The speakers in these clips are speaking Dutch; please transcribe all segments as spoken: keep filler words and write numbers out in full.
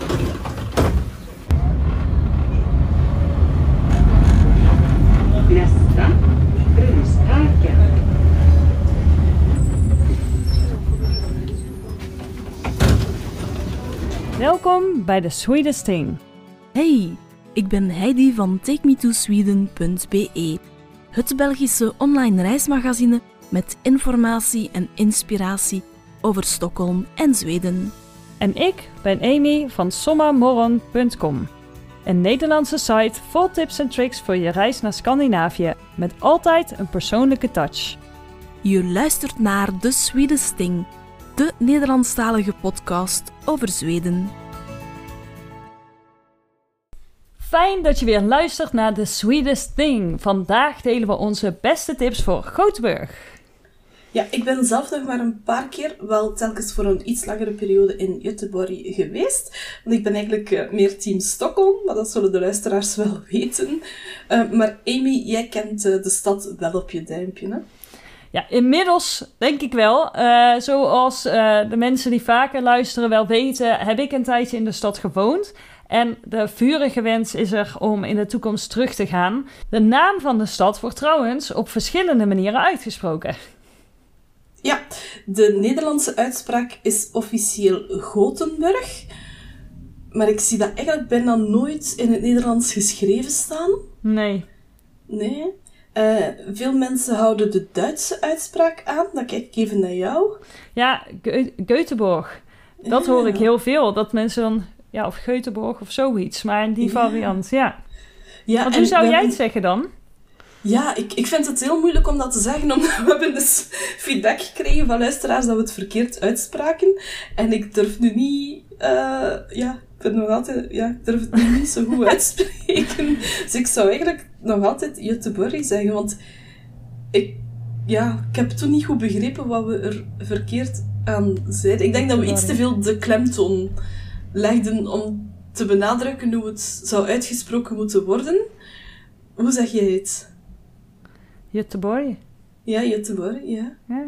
Nästa, Brunnsparken. Welkom bij The Sweetest Thing. Hey, ik ben Heidi van take me to sweden punt b e, het Belgische online reismagazine met informatie en inspiratie over Stockholm en Zweden. En ik ben Amy van sommermorgen punt com, een Nederlandse site vol tips en tricks voor je reis naar Scandinavië, met altijd een persoonlijke touch. Je luistert naar The Sweetest Thing, de Nederlandstalige podcast over Zweden. Fijn dat je weer luistert naar The Sweetest Thing. Vandaag delen we onze beste tips voor Gothenburg. Ja, ik ben zelf nog maar een paar keer, wel telkens voor een iets langere periode in Göteborg geweest. Want ik ben eigenlijk uh, meer team Stockholm, maar dat zullen de luisteraars wel weten. Uh, maar Amy, jij kent uh, de stad wel op je duimpje, hè? Ja, inmiddels denk ik wel. Uh, zoals uh, de mensen die vaker luisteren wel weten, heb ik een tijdje in de stad gewoond. En de vurige wens is er om in de toekomst terug te gaan. De naam van de stad wordt trouwens op verschillende manieren uitgesproken. Ja, de Nederlandse uitspraak is officieel Gothenburg. Maar ik zie dat eigenlijk bijna nooit in het Nederlands geschreven staan. Nee. Nee. Uh, veel mensen houden de Duitse uitspraak aan. Dan kijk ik even naar jou. Ja, Ge- Göteborg. Dat ja. hoor ik heel veel. Dat mensen dan... Ja, of Göteborg of zoiets. Maar in die ja. variant, ja. ja Want hoe zou jij hebben... het zeggen dan? Ja, ik, ik vind het heel moeilijk om dat te zeggen, omdat we hebben dus feedback gekregen van luisteraars dat we het verkeerd uitspraken. En ik durf nu niet... Uh, ja, ik ben nog altijd... Ja, ik durf het nu niet zo goed uitspreken. Dus ik zou eigenlijk nog altijd Göteborg zeggen, want ik... Ja, ik heb toen niet goed begrepen wat we er verkeerd aan zeiden. Ik denk dat we iets te veel de klemtoon legden om te benadrukken hoe het zou uitgesproken moeten worden. Hoe zeg jij het? Göteborg. Ja, Göteborg, ja. Ja.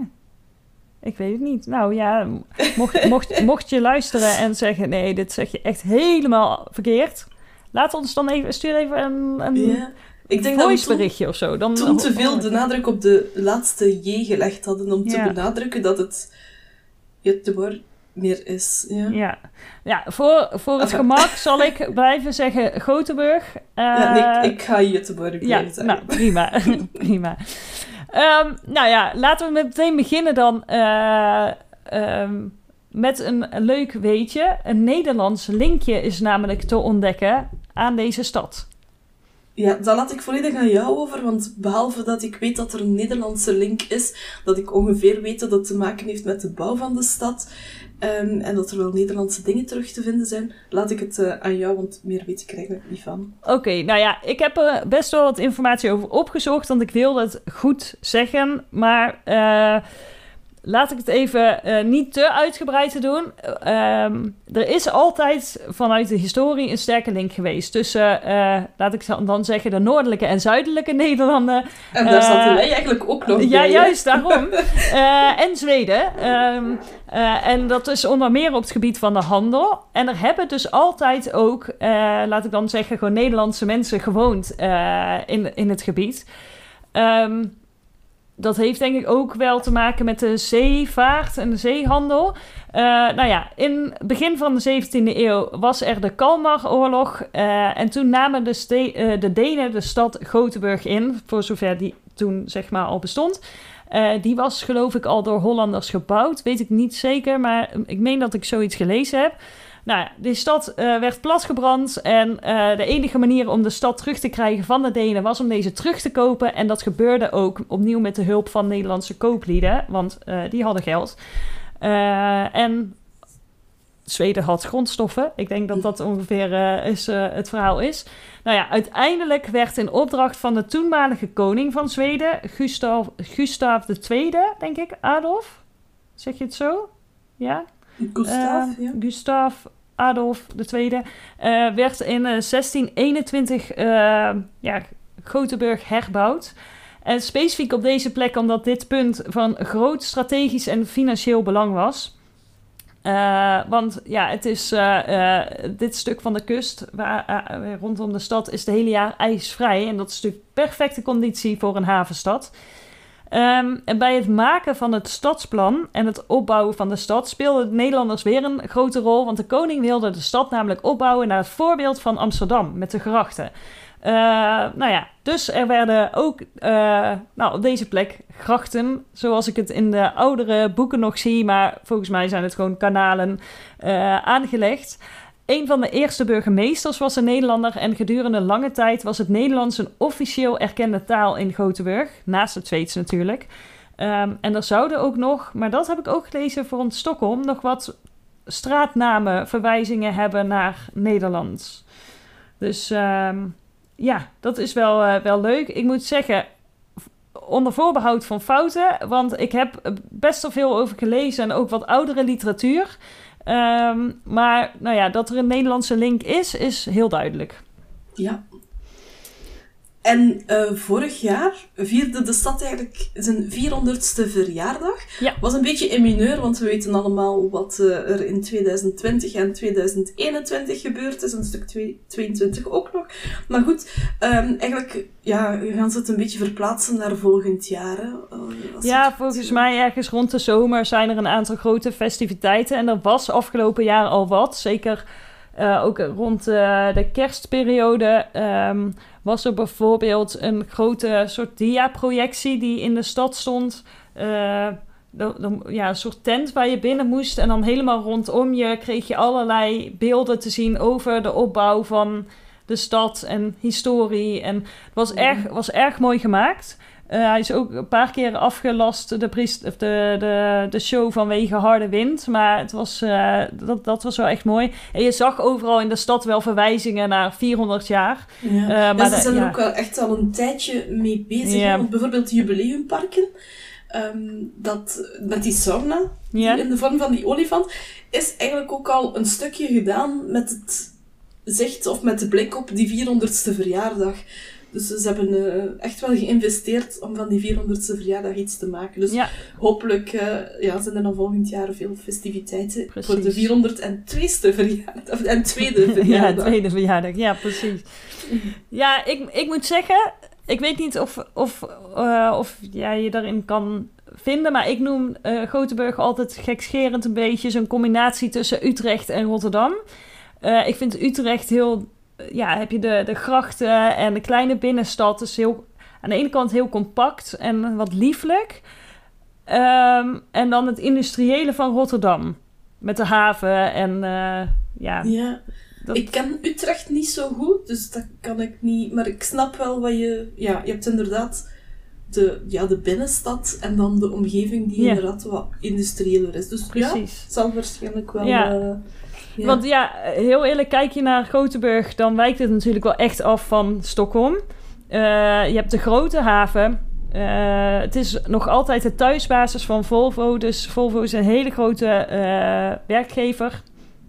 Ik weet het niet. Nou ja, mocht, mocht, mocht je luisteren en zeggen... nee, dit zeg je echt helemaal verkeerd... laat ons dan even... stuur even een, een ja. Ik denk dat we toen, berichtje of zo. Dan, toen te veel de nadruk op de laatste J gelegd hadden... om ja. te benadrukken dat het Göteborg meer is. Ja, ja. ja voor, voor het gemak zal ik blijven zeggen Gothenburg. Uh, ja, nee, ik, ik ga Göteborg blijven ja, zeggen. Nou, prima. prima. Um, nou ja, laten we meteen beginnen dan uh, um, met een leuk weetje. Een Nederlands linkje is namelijk te ontdekken aan deze stad. Ja, daar laat ik volledig aan jou over, want behalve dat ik weet dat er een Nederlandse link is, dat ik ongeveer weet dat het te maken heeft met de bouw van de stad, um, en dat er wel Nederlandse dingen terug te vinden zijn, laat ik het uh, aan jou, want meer weet ik er eigenlijk niet van. Oké, okay, nou ja, ik heb er best wel wat informatie over opgezocht, want ik wilde het goed zeggen, maar... Uh, Laat ik het even uh, niet te uitgebreid te doen. Uh, um, er is altijd vanuit de historie een sterke link geweest tussen, uh, laat ik dan zeggen, de noordelijke en zuidelijke Nederlanden. En daar uh, zaten wij eigenlijk ook nog ja, bij. Ja, juist daarom. uh, en Zweden. Um, uh, en dat is onder meer op het gebied van de handel. En er hebben dus altijd ook, uh, laat ik dan zeggen, gewoon Nederlandse mensen gewoond uh, in, in het gebied. Um, Dat heeft denk ik ook wel te maken met de zeevaart en de zeehandel. Uh, nou ja, in het begin van de zeventiende eeuw was er de Kalmaroorlog. Uh, en toen namen de, ste- uh, de Denen de stad Gothenburg in, voor zover die toen zeg maar al bestond. Uh, die was geloof ik al door Hollanders gebouwd, weet ik niet zeker, maar ik meen dat ik zoiets gelezen heb. Nou ja, die stad uh, werd platgebrand en uh, de enige manier om de stad terug te krijgen van de Denen was om deze terug te kopen. En dat gebeurde ook opnieuw met de hulp van Nederlandse kooplieden, want uh, die hadden geld. Uh, en Zweden had grondstoffen. Ik denk dat dat ongeveer uh, is, uh, het verhaal is. Nou ja, uiteindelijk werd in opdracht van de toenmalige koning van Zweden, Gustav, Gustav de Tweede, denk ik, Adolf. Zeg je het zo? Ja? Gustav, uh, ja. Gustav Adolf de Tweede uh, werd in uh, zestien eenentwintig uh, ja, Gothenburg herbouwd. En specifiek op deze plek omdat dit punt van groot strategisch en financieel belang was. Uh, want ja, het is uh, uh, dit stuk van de kust waar, uh, rondom de stad is het hele jaar ijsvrij. En dat is natuurlijk perfecte conditie voor een havenstad. Um, en bij het maken van het stadsplan en het opbouwen van de stad speelden de Nederlanders weer een grote rol. Want de koning wilde de stad namelijk opbouwen naar het voorbeeld van Amsterdam met de grachten. Uh, nou ja, dus er werden ook uh, nou, op deze plek grachten, zoals ik het in de oudere boeken nog zie, maar volgens mij zijn het gewoon kanalen uh, aangelegd. Een van de eerste burgemeesters was een Nederlander en gedurende lange tijd was het Nederlands een officieel erkende taal in Gothenburg, naast het Zweeds natuurlijk. Um, en er zouden ook nog, maar dat heb ik ook gelezen voor ons Stockholm, nog wat straatnamen, verwijzingen hebben naar Nederlands. Dus um, ja, dat is wel, uh, wel leuk. Ik moet zeggen, onder voorbehoud van fouten, want ik heb best wel veel over gelezen en ook wat oudere literatuur. Um, maar nou ja, dat er een Nederlandse link is, is heel duidelijk. Ja. En uh, vorig jaar vierde de stad eigenlijk zijn vierhonderdste verjaardag. Ja. Was een beetje in mineur, want we weten allemaal wat uh, er in tweeduizend twintig en tweeduizend eenentwintig gebeurd is. En stuk tweeëntwintig ook nog. Maar goed, um, eigenlijk ja, gaan ze het een beetje verplaatsen naar volgend jaar. Hè? Uh, ja, volgens het... mij ergens rond de zomer zijn er een aantal grote festiviteiten. En er was afgelopen jaar al wat, zeker... Uh, ook rond uh, de kerstperiode um, was er bijvoorbeeld een grote soort dia-projectie die in de stad stond. Uh, de, de, ja, een soort tent waar je binnen moest. En dan helemaal rondom je kreeg je allerlei beelden te zien over de opbouw van de stad en historie. En het was, mm. erg, was erg mooi gemaakt. Uh, hij is ook een paar keer afgelast, de, priest, of de, de, de show vanwege harde wind. Maar het was, uh, dat, dat was wel echt mooi. En je zag overal in de stad wel verwijzingen naar vierhonderd jaar. Ja. Uh, maar ja, ze zijn er ja. ook wel echt al een tijdje mee bezig. Ja. Want bijvoorbeeld de jubileumparken, um, dat, met die sauna, ja. die in de vorm van die olifant, is eigenlijk ook al een stukje gedaan met het zicht of met de blik op die vierhonderdste verjaardag. Dus ze hebben uh, echt wel geïnvesteerd om van die vierhonderdste verjaardag iets te maken. Dus ja. hopelijk uh, ja, zijn er dan volgend jaar veel festiviteiten precies. voor de vierhonderdtweede verjaardag. En tweede verjaardag. Ja, tweede verjaardag. Ja, precies. Ja, ik, ik moet zeggen, ik weet niet of, of, uh, of jij je daarin kan vinden, maar ik noem uh, Gothenburg altijd gekscherend een beetje zo'n combinatie tussen Utrecht en Rotterdam. Uh, ik vind Utrecht heel... Ja, heb je de, de grachten en de kleine binnenstad. Dus heel, aan de ene kant heel compact en wat lieflijk. Um, en dan het industriële van Rotterdam. Met de haven en uh, ja... Ja, dat... ik ken Utrecht niet zo goed, dus dat kan ik niet... Maar ik snap wel wat je... Ja, je hebt inderdaad de, ja, de binnenstad en dan de omgeving die ja. inderdaad wat industriëler is. Dus precies. Ja, zal waarschijnlijk wel... Ja. Uh, Ja. Want ja, heel eerlijk, kijk je naar Gothenburg, dan wijkt het natuurlijk wel echt af van Stockholm. Uh, je hebt de grote haven. Uh, het is nog altijd de thuisbasis van Volvo. Dus Volvo is een hele grote uh, werkgever.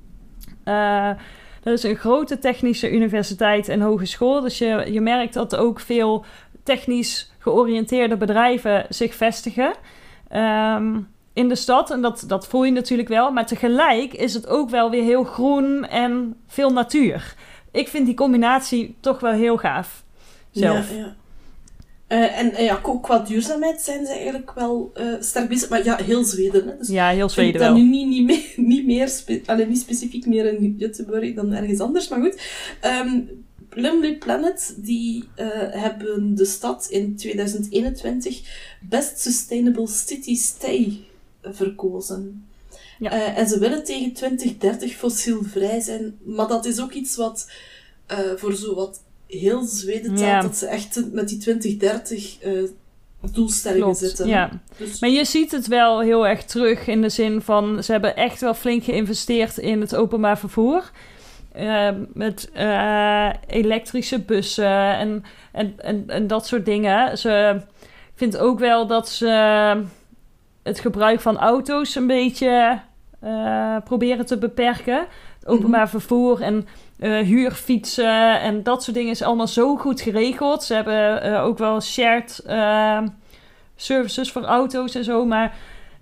Uh, dat is een grote technische universiteit en hogeschool. Dus je, je merkt dat ook veel technisch georiënteerde bedrijven zich vestigen. Um, in de stad. En dat, dat voel je natuurlijk wel. Maar tegelijk is het ook wel weer heel groen en veel natuur. Ik vind die combinatie toch wel heel gaaf. Zelf. Ja, ja. Uh, en uh, ja, ook qua duurzaamheid zijn ze eigenlijk wel uh, sterk bezig. Maar ja, heel Zweden. Hè. Dus ja, heel Zweden wel. wel. Nu niet, niet, meer, niet, meer spe- allee, niet specifiek meer in Göteborg dan ergens anders. Maar goed. Um, Lonely Planet, die uh, hebben de stad in tweeduizend eenentwintig Best Sustainable City Stay verkozen. Ja. Uh, en ze willen tegen twintig dertig fossielvrij zijn, maar dat is ook iets wat uh, voor zo wat heel Zweden telt, ja. dat ze echt met die twintig dertig uh, doelstellingen Klopt, zitten. Ja. Dus... Maar je ziet het wel heel erg terug in de zin van, ze hebben echt wel flink geïnvesteerd in het openbaar vervoer. Uh, met uh, elektrische bussen en, en, en, en dat soort dingen. Ze vindt ook wel dat ze het gebruik van auto's een beetje uh, proberen te beperken. Het openbaar mm-hmm. vervoer en uh, huurfietsen en dat soort dingen is allemaal zo goed geregeld. Ze hebben uh, ook wel shared uh, services voor auto's en zo, maar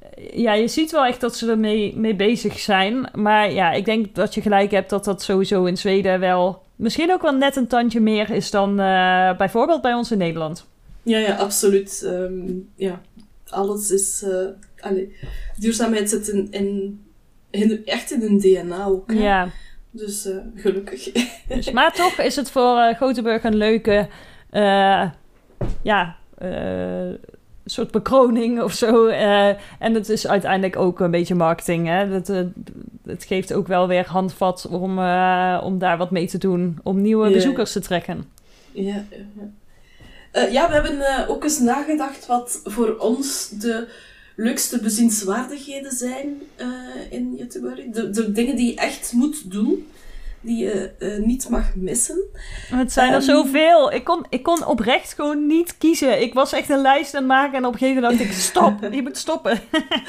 ja, je ziet wel echt dat ze ermee mee bezig zijn. Maar ja, ik denk dat je gelijk hebt dat dat sowieso in Zweden wel... misschien ook wel net een tandje meer is dan uh, bijvoorbeeld bij ons in Nederland. Ja, ja, absoluut. Um, ja, alles is... Uh, allez, duurzaamheid zit in, in, in, echt in hun D N A ook. Hè? Ja. Dus uh, gelukkig. Dus, maar toch is het voor uh, Gothenburg een leuke... Uh, ja... Uh, soort bekroning of zo. Uh, en het is uiteindelijk ook een beetje marketing. Hè? Dat, uh, het geeft ook wel weer handvat om, uh, om daar wat mee te doen. Om nieuwe ja. bezoekers te trekken. Ja, ja. Uh, ja, we hebben uh, ook eens nagedacht wat voor ons de leukste bezienswaardigheden zijn uh, in Göteborg. De, de dingen die je echt moet doen. Die je uh, niet mag missen. Het zijn er um, zoveel. Ik kon, ik kon oprecht gewoon niet kiezen. Ik was echt een lijst aan het maken en op een gegeven moment dacht ik, stop, je moet stoppen.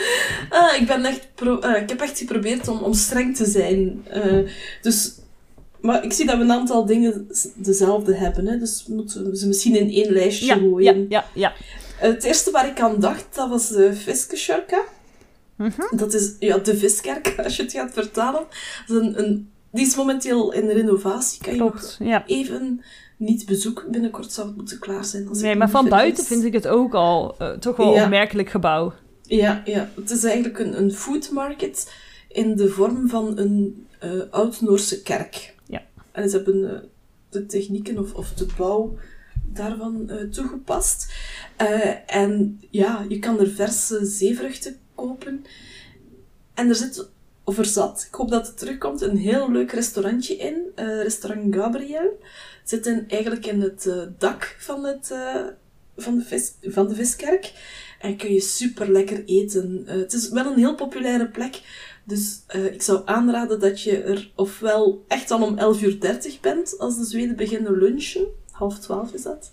uh, ik, ben echt pro- uh, ik heb echt geprobeerd om, om streng te zijn. Uh, dus, maar ik zie dat we een aantal dingen dezelfde hebben. Hè, dus moeten we ze misschien in één lijstje ja, gooien. Ja, ja, ja. Uh, het eerste waar ik aan dacht, dat was de Fiskekirke. Mm-hmm. Dat is ja, de viskerk, als je het gaat vertalen. Dat is een... een Die is momenteel in renovatie. Kan je Klopt, nog ja. even niet bezoeken. Binnenkort zou het moeten klaar zijn. Als nee, ik maar van vergis. buiten vind ik het ook al uh, toch wel ja. een opmerkelijk gebouw. Ja, ja, het is eigenlijk een, een food market in de vorm van een uh, oud-Noorse kerk. Ja. En ze hebben uh, de technieken of, of de bouw daarvan uh, toegepast. Uh, en ja, je kan er verse zeevruchten kopen. En er zit... Of er zat, ik hoop dat het terugkomt, een heel leuk restaurantje in. Uh, restaurant Gabriel. Het zit in, eigenlijk in het uh, dak van, het, uh, van, de vis, van de viskerk. En kun je super lekker eten. Uh, het is wel een heel populaire plek. Dus uh, ik zou aanraden dat je er ofwel echt al om elf uur dertig bent, als de Zweden beginnen lunchen. Half twaalf is dat.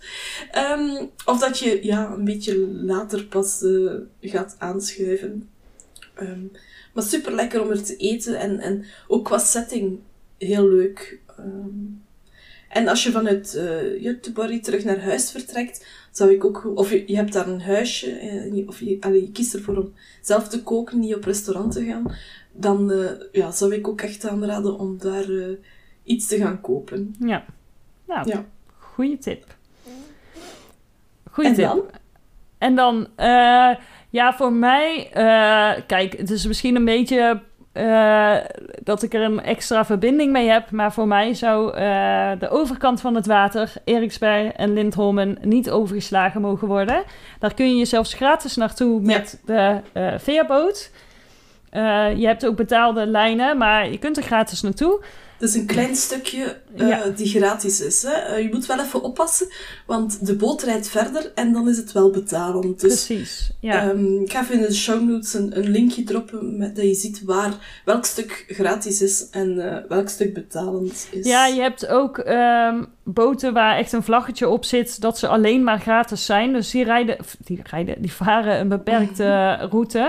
Um, of dat je ja, een beetje later pas uh, gaat aanschuiven. Um, Maar super lekker om er te eten en, en ook qua setting heel leuk. Um, en als je vanuit uh, Göteborg terug naar huis vertrekt, zou ik ook, of je, je hebt daar een huisje, en je, of je, allez, je kiest ervoor om zelf te koken, niet op restaurant te gaan, dan uh, ja, zou ik ook echt aanraden om daar uh, iets te gaan kopen. Ja, nou, ja. Goeie tip. Goeie en tip. Dan? En dan... Uh, Ja, voor mij... Uh, kijk, het is misschien een beetje... Uh, dat ik er een extra verbinding mee heb. Maar voor mij zou uh, de overkant van het water... Eriksberg en Lindholmen niet overgeslagen mogen worden. Daar kun je zelfs gratis naartoe met ja. de uh, veerboot. Uh, je hebt ook betaalde lijnen, maar je kunt er gratis naartoe. Het is een klein stukje uh, ja. die gratis is. Hè? Uh, je moet wel even oppassen, want de boot rijdt verder en dan is het wel betalend. Dus, Precies, ja. Um, ik ga even in de show notes een, een linkje droppen, met, dat je ziet waar welk stuk gratis is en uh, welk stuk betalend is. Ja, je hebt ook um, boten waar echt een vlaggetje op zit dat ze alleen maar gratis zijn. Dus die rijden, die, rijden, die varen een beperkte route.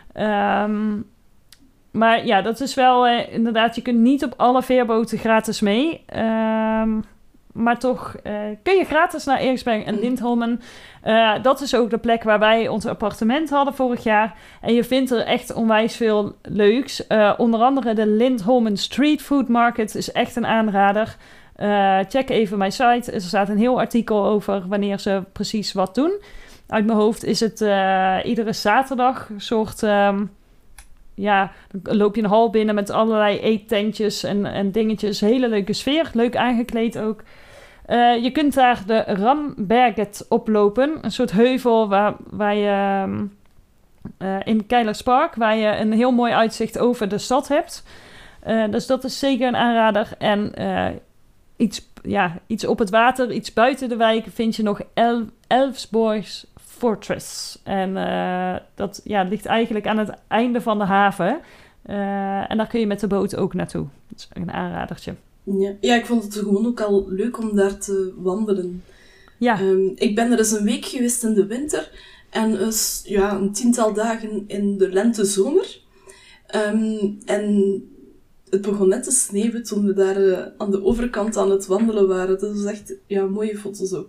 Um, Maar ja, dat is wel uh, inderdaad, je kunt niet op alle veerboten gratis mee. Um, maar toch uh, kun je gratis naar Eriksberg en Lindholmen. Uh, dat is ook de plek waar wij ons appartement hadden vorig jaar. En je vindt er echt onwijs veel leuks. Uh, onder andere de Lindholmen Street Food Market is echt een aanrader. Uh, check even mijn site. Er staat een heel artikel over wanneer ze precies wat doen. Uit mijn hoofd is het uh, iedere zaterdag een soort... Um, Ja, dan loop je een hal binnen met allerlei eettentjes en, en dingetjes. Hele leuke sfeer, leuk aangekleed ook. Uh, je kunt daar de Ramberget oplopen. Een soort heuvel waar, waar je uh, in Keilerspark, waar je een heel mooi uitzicht over de stad hebt. Uh, dus dat is zeker een aanrader. En uh, iets, ja, iets op het water, iets buiten de wijk, vind je nog El- Elfsborgs Fortress. En uh, dat ja, ligt eigenlijk aan het einde van de haven. Uh, en daar kun je met de boot ook naartoe. Dat is een aanradertje. Ja, ja, ik vond het gewoon ook al leuk om daar te wandelen. Ja. Um, ik ben er eens een week geweest in de winter. En dus, ja, een tiental dagen in de lente-zomer. Um, en het begon net te sneeuwen toen we daar uh, aan de overkant aan het wandelen waren. Dat was echt ja, mooie foto's ook.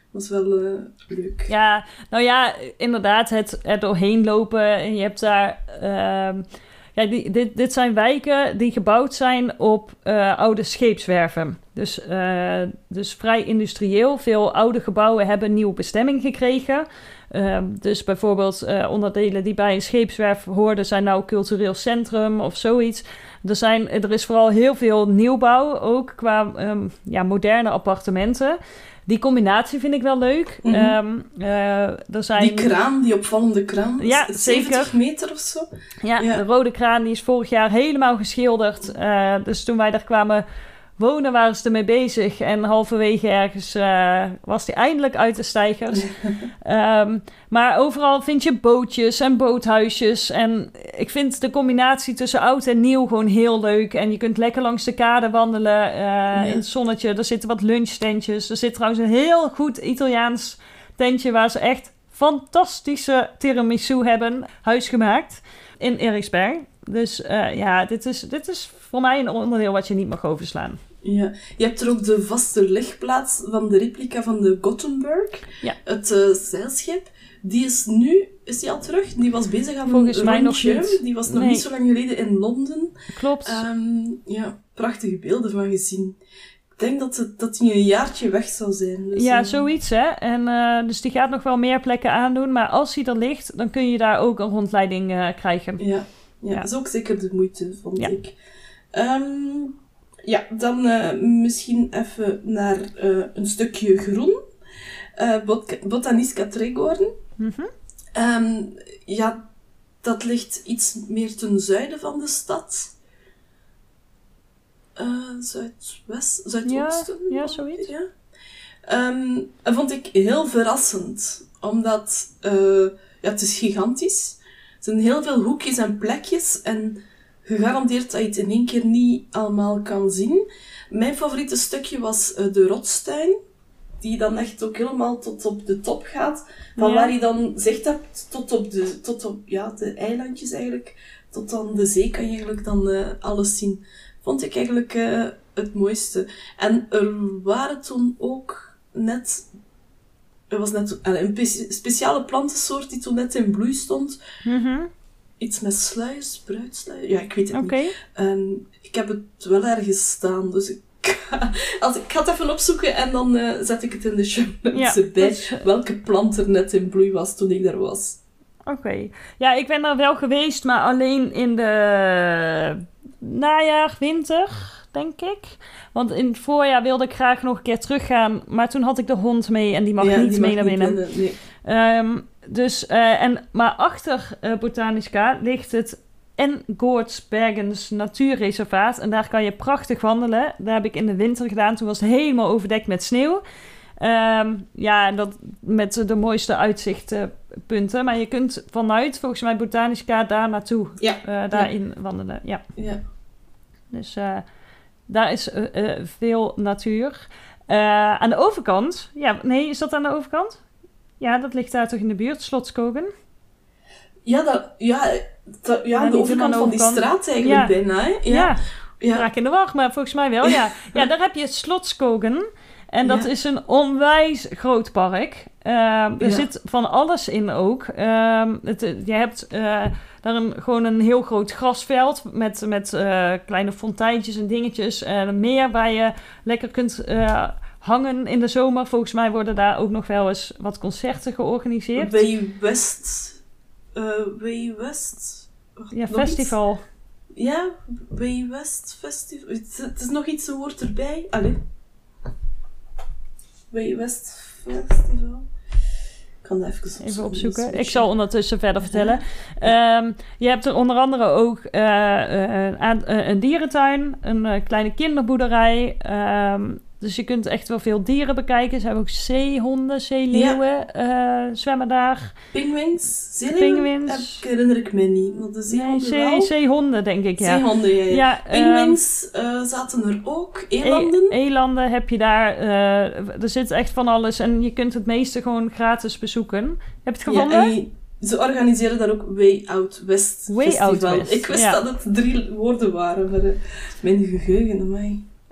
Dat was wel uh, leuk. Ja, nou ja, inderdaad, het er doorheen lopen. En je hebt daar... Uh, ja, die, dit, dit zijn wijken die gebouwd zijn op uh, oude scheepswerven. Dus, uh, dus vrij industrieel. Veel oude gebouwen hebben een nieuwe bestemming gekregen. Uh, dus bijvoorbeeld uh, onderdelen die bij een scheepswerf hoorden... zijn nou cultureel centrum of zoiets. Er, zijn, er is vooral heel veel nieuwbouw, ook qua um, ja, moderne appartementen. Die combinatie vind ik wel leuk. Mm-hmm. Um, uh, er zijn... Die kraan, die opvallende kraan. Ja, zeventig zeker. meter of zo. Ja, ja, de rode kraan die is vorig jaar helemaal geschilderd. Uh, dus toen wij daar kwamen wonen, waren ze ermee bezig. En halverwege ergens uh, was die eindelijk uit de steigers. um, maar overal vind je bootjes en boothuisjes. En ik vind de combinatie tussen oud en nieuw gewoon heel leuk. En je kunt lekker langs de kade wandelen uh, ja. in het zonnetje. Er zitten wat lunchtentjes. Er zit trouwens een heel goed Italiaans tentje... waar ze echt fantastische tiramisu hebben huisgemaakt in Eriksberg. Dus uh, ja, dit is, dit is voor mij een onderdeel wat je niet mag overslaan. Ja, je hebt er ook de vaste legplaats van de replica van de Gothenburg, ja. het uh, zeilschip. Die is nu, is die al terug? Die was bezig aan Volgens een mij rondje. nog niet. Die was nog nee. niet zo lang geleden in Londen. Klopt. Um, ja, prachtige beelden van gezien. Ik denk dat, het, dat die een jaartje weg zou zijn. Dus, ja, uh... zoiets hè. En, uh, dus die gaat nog wel meer plekken aandoen. Maar als die er ligt, dan kun je daar ook een rondleiding uh, krijgen. Ja. Ja, ja, dat is ook zeker de moeite, vond ja. ik. Um, ja, dan uh, misschien even naar uh, een stukje groen. Uh, Bot- Botaniska Trädgården. Mm-hmm. Um, ja, dat ligt iets meer ten zuiden van de stad. Uh, Zuidwest, Zuidoosten? Ja, ja, zoiets. Ja. Um, dat vond ik heel verrassend. Omdat, uh, ja, het is gigantisch. Er zijn heel veel hoekjes en plekjes en gegarandeerd dat je het in één keer niet allemaal kan zien. Mijn favoriete stukje was uh, de rotstuin, die dan echt ook helemaal tot op de top gaat. Van ja. waar je dan zicht hebt tot op de, tot op, ja, de eilandjes eigenlijk, tot aan de zee kan je eigenlijk dan uh, alles zien. Vond ik eigenlijk uh, het mooiste. En er waren toen ook net... Er was net een speciale plantensoort die toen net in bloei stond. Mm-hmm. Iets met sluiers, bruidsluiers. Ja, ik weet het okay. niet. Um, ik heb het wel ergens staan, dus ik ga, als, ik ga het even opzoeken en dan uh, zet ik het in de show notes ja, bij is... welke plant er net in bloei was toen ik daar was. Oké. Okay. Ja, ik ben er wel geweest, maar alleen in de najaar, winter, denk ik. Want in het voorjaar wilde ik graag nog een keer teruggaan, maar toen had ik de hond mee en die mag ja, niet die mee mag naar niet binnen. binnen nee. Um, dus, uh, en, maar achter uh, Botanica ligt het N-Goortsbergens Natuurreservaat. En daar kan je prachtig wandelen. Daar heb ik in de winter gedaan. Toen was het helemaal overdekt met sneeuw. Um, ja, dat met de mooiste uitzichtpunten. Maar je kunt vanuit, volgens mij, Botanica daar naartoe. Ja. Uh, daarin ja. wandelen. Ja. ja. Dus uh, daar is uh, uh, veel natuur. Uh, aan de overkant... Ja, nee, is dat aan de overkant? Ja, dat ligt daar toch in de buurt, Slotskogen? Ja, dat, ja, dat, ja, aan de overkant van die straat eigenlijk ja. bijna. Hè? Ja, ja. ja. raak in de war, maar volgens mij wel, ja. Ja, daar heb je Slotskogen. En dat ja. is een onwijs groot park. Uh, er ja. zit van alles in ook. Uh, het, je hebt uh, daar een, gewoon een heel groot grasveld met, met uh, kleine fonteintjes en dingetjes. En een meer waar je lekker kunt... Uh, hangen in de zomer. Volgens mij worden daar ook nog wel eens wat concerten georganiseerd. Way West. Uh, Way West. Ja, nog festival. Iets? Ja, Way West Festival. Het, het is nog iets, een woord erbij. Allee. Way West Festival. Ik kan dat even opzoeken. Even opzoeken. Ik zal ondertussen verder vertellen. Uh-huh. Um, je hebt er onder andere ook uh, uh, uh, een dierentuin, een uh, kleine kinderboerderij. Um, Dus je kunt echt wel veel dieren bekijken. Ze hebben ook zeehonden, zeeleeuwen, ja. uh, zwemmen daar. Pinguïns, zeeleeuwen? Pinguïns. Herinner ik me niet. Maar de zeehonden nee, zee, zeehonden denk ik, ja. Zeehonden, ja. ja. ja Pinguïns um, uh, zaten er ook. Elanden? E- elanden heb je daar. Uh, er zit echt van alles. En je kunt het meeste gewoon gratis bezoeken. Heb je het gevonden? Ja, en ze organiseren daar ook Way Out West Way Festival. Out West, ik wist ja. dat het drie woorden waren, maar uh, mijn geheugen aan mij.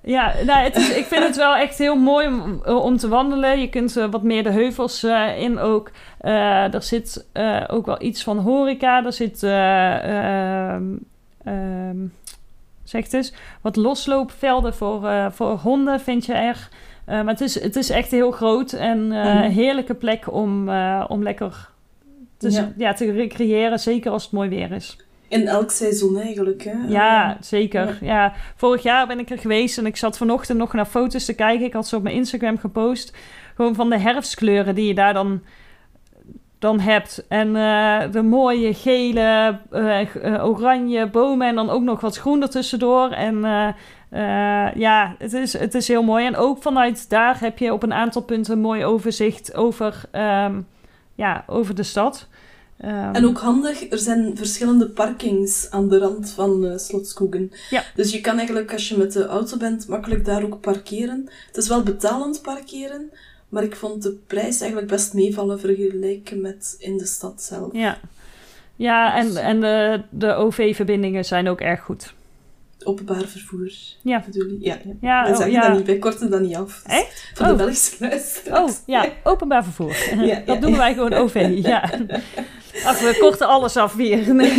Ja, nou, het is, ik vind het wel echt heel mooi om, om te wandelen. Je kunt uh, wat meer de heuvels uh, in ook. Uh, er zit uh, ook wel iets van horeca. Er zit, uh, uh, uh, zeg het eens, wat losloopvelden voor, uh, voor honden vind je er. Uh, maar het is, het is echt heel groot en uh, een mm. heerlijke plek om, uh, om lekker te, ja. Ja, te recreëren. Zeker als het mooi weer is. In elk seizoen eigenlijk, hè? Ja, zeker. Ja. Ja, vorig jaar ben ik er geweest en ik zat vanochtend nog naar foto's te kijken. Ik had ze op mijn Instagram gepost. Gewoon van de herfstkleuren die je daar dan, dan hebt. En uh, de mooie gele, uh, uh, oranje bomen en dan ook nog wat groen ertussendoor. En uh, uh, ja, het is, het is heel mooi. En ook vanuit daar heb je op een aantal punten een mooi overzicht over, um, ja, over de stad. Um, en ook handig, er zijn verschillende parkings aan de rand van uh, Slotskogen. Ja. Dus je kan eigenlijk, als je met de auto bent, makkelijk daar ook parkeren. Het is wel betalend parkeren, maar ik vond de prijs eigenlijk best meevallen vergeleken met in de stad zelf. Ja, ja en, dus, en de, de O V-verbindingen zijn ook erg goed. Openbaar vervoer, ja. bedoel je? Ja, ja. ja Wij zeggen oh, ja. dat niet, wij korten dat niet af. Echt? Voor oh. de Belgische luisteraars. Oh, ja, openbaar vervoer. Ja, dat ja. doen wij gewoon O V, ja. Ach, we korten alles af weer. Nee.